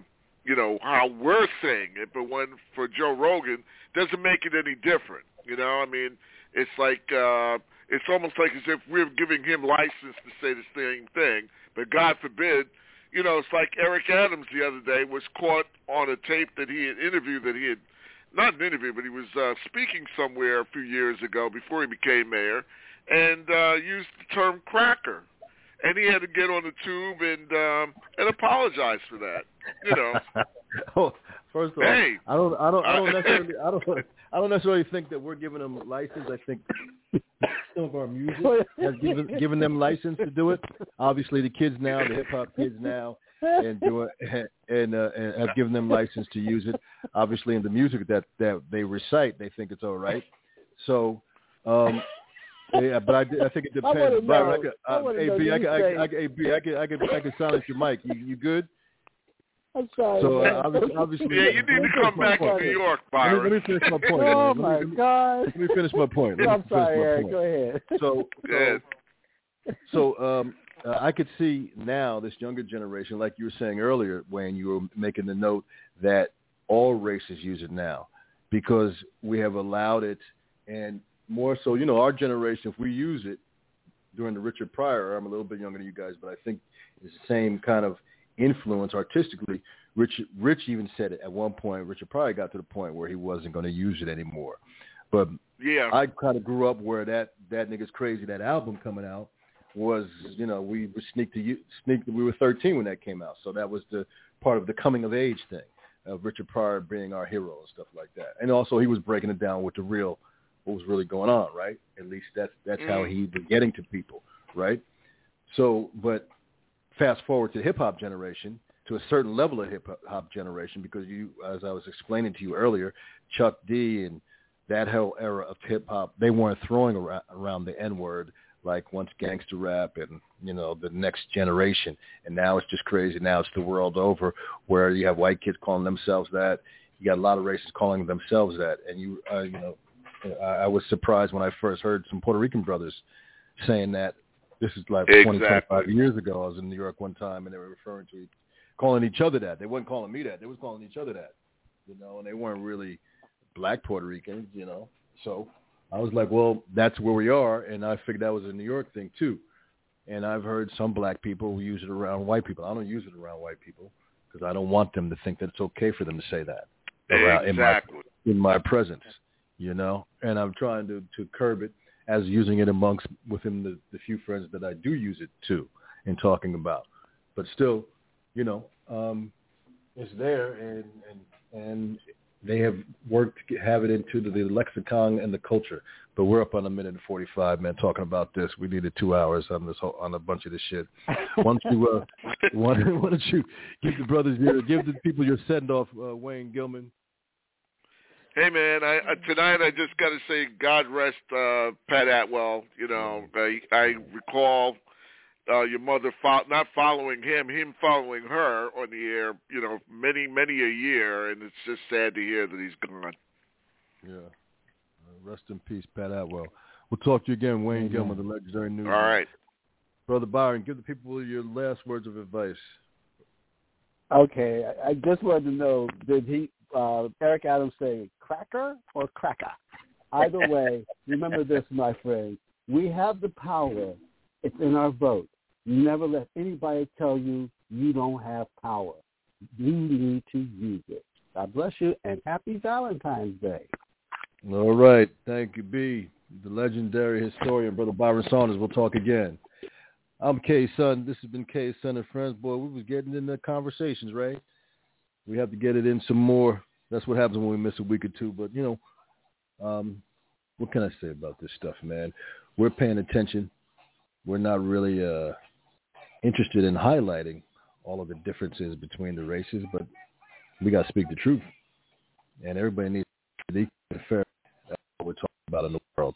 you know, how we're saying it, but when for Joe Rogan, doesn't make it any different. You know, I mean, it's like uh, it's almost like as if we're giving him license to say the same thing, but God forbid, you know, it's like Eric Adams the other day was caught on a tape that he had interviewed that he had, not an interview, but he was uh, speaking somewhere a few years ago before he became mayor, and uh, used the term cracker. And he had to get on the tube and um, and apologize for that. You know. Oh, first of all, hey, I don't, I don't, I don't necessarily, I don't, I don't necessarily think that we're giving them license. I think some of our music has given given them license to do it. Obviously, the kids now, the hip hop kids now, and do it, and, uh, and have given them license to use it. Obviously, in the music that that they recite, they think it's all right. So. Um, Yeah, but I, I think it depends. But I could, uh, A B, I could, I, I, A B, I could, I could, I could silence your mic. You, you good? I'm sorry. So uh, obviously, obviously, yeah, you need to come back to New York, Byron. Let me, let me finish my point. Oh man. my let me, God! Let me finish my point. Let I'm me sorry, my Eric. point. Go ahead. So, yeah. so, so um, uh, I could see now this younger generation, like you were saying earlier, Wayne, you were making the note that all races use it now because we have allowed it, and more so, you know, our generation, if we use it during the Richard Pryor, I'm a little bit younger than you guys, but I think it's the same kind of influence artistically. Rich, Rich even said it at one point. Richard Pryor got to the point where he wasn't going to use it anymore. But yeah, I kind of grew up where that, that Nigga's Crazy, that album coming out was, you know, we were sneak to sneak. We were thirteen when that came out, so that was the part of the coming of age thing of Richard Pryor being our hero and stuff like that. And also he was breaking it down with the real. What was really going on, right? At least that's that's mm. how he was getting to people, right? So, but fast forward to the hip hop generation, to a certain level of hip hop generation, because you, as I was explaining to you earlier, Chuck D and that whole era of hip hop, they weren't throwing around, around the N word like once gangster rap and you know the next generation, and now it's just crazy. Now it's the world over, where you have white kids calling themselves that. You got a lot of races calling themselves that, and you, uh, you know. I was surprised when I first heard some Puerto Rican brothers saying that. This is like exactly. twenty, twenty-five years ago. I was in New York one time, and they were referring to calling each other that. They weren't calling me that. They was calling each other that, you know, and they weren't really black Puerto Ricans, you know. So I was like, well, that's where we are, and I figured that was a New York thing too. And I've heard some black people who use it around white people. I don't use it around white people because I don't want them to think that it's okay for them to say that around, exactly. in my, in my presence. You know, and I'm trying to, to curb it as using it amongst within the, the few friends that I do use it to and talking about. But still, you know, um, it's there, and, and and they have worked to get, have it into the, the lexicon and the culture. But we're up on a minute and forty-five, man, talking about this. We needed two hours on this whole, on a bunch of this shit. Why don't you, uh, why, why don't you give the brothers your, give the people your send off, uh, Wayne Gilman. Hey man, I, uh, tonight I just got to say, God rest uh, Pat Atwell. You know, I, I recall uh, your mother fo- not following him, him following her on the air. You know, many many a year, and it's just sad to hear that he's gone. Yeah, uh, rest in peace, Pat Atwell. We'll talk to you again, Wayne mm-hmm. Gilman, the legendary news. All right, Brother Byron, give the people your last words of advice. Okay, I, I just wanted to know, did he? Uh, Eric Adams say cracker or cracker? Either way, remember this, my friend. We have the power. It's in our vote. Never let anybody tell you you don't have power. You need to use it. God bless you, and happy Valentine's Day. All right. Thank you, B, the legendary historian, Brother Byron Saunders. We'll talk again. I'm K's son. This has been K's son and friends. Boy, we was getting in the conversations, right? We have to get it in some more. That's what happens when we miss a week or two. But, you know, um, what can I say about this stuff, man? We're paying attention. We're not really uh, interested in highlighting all of the differences between the races, but we got to speak the truth. And everybody needs to be equal and fair. That's what we're talking about in the world.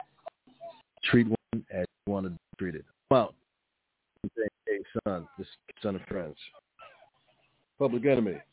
Treat one as you want to be treated. Well, hey, son, this son of friends. Public Enemy.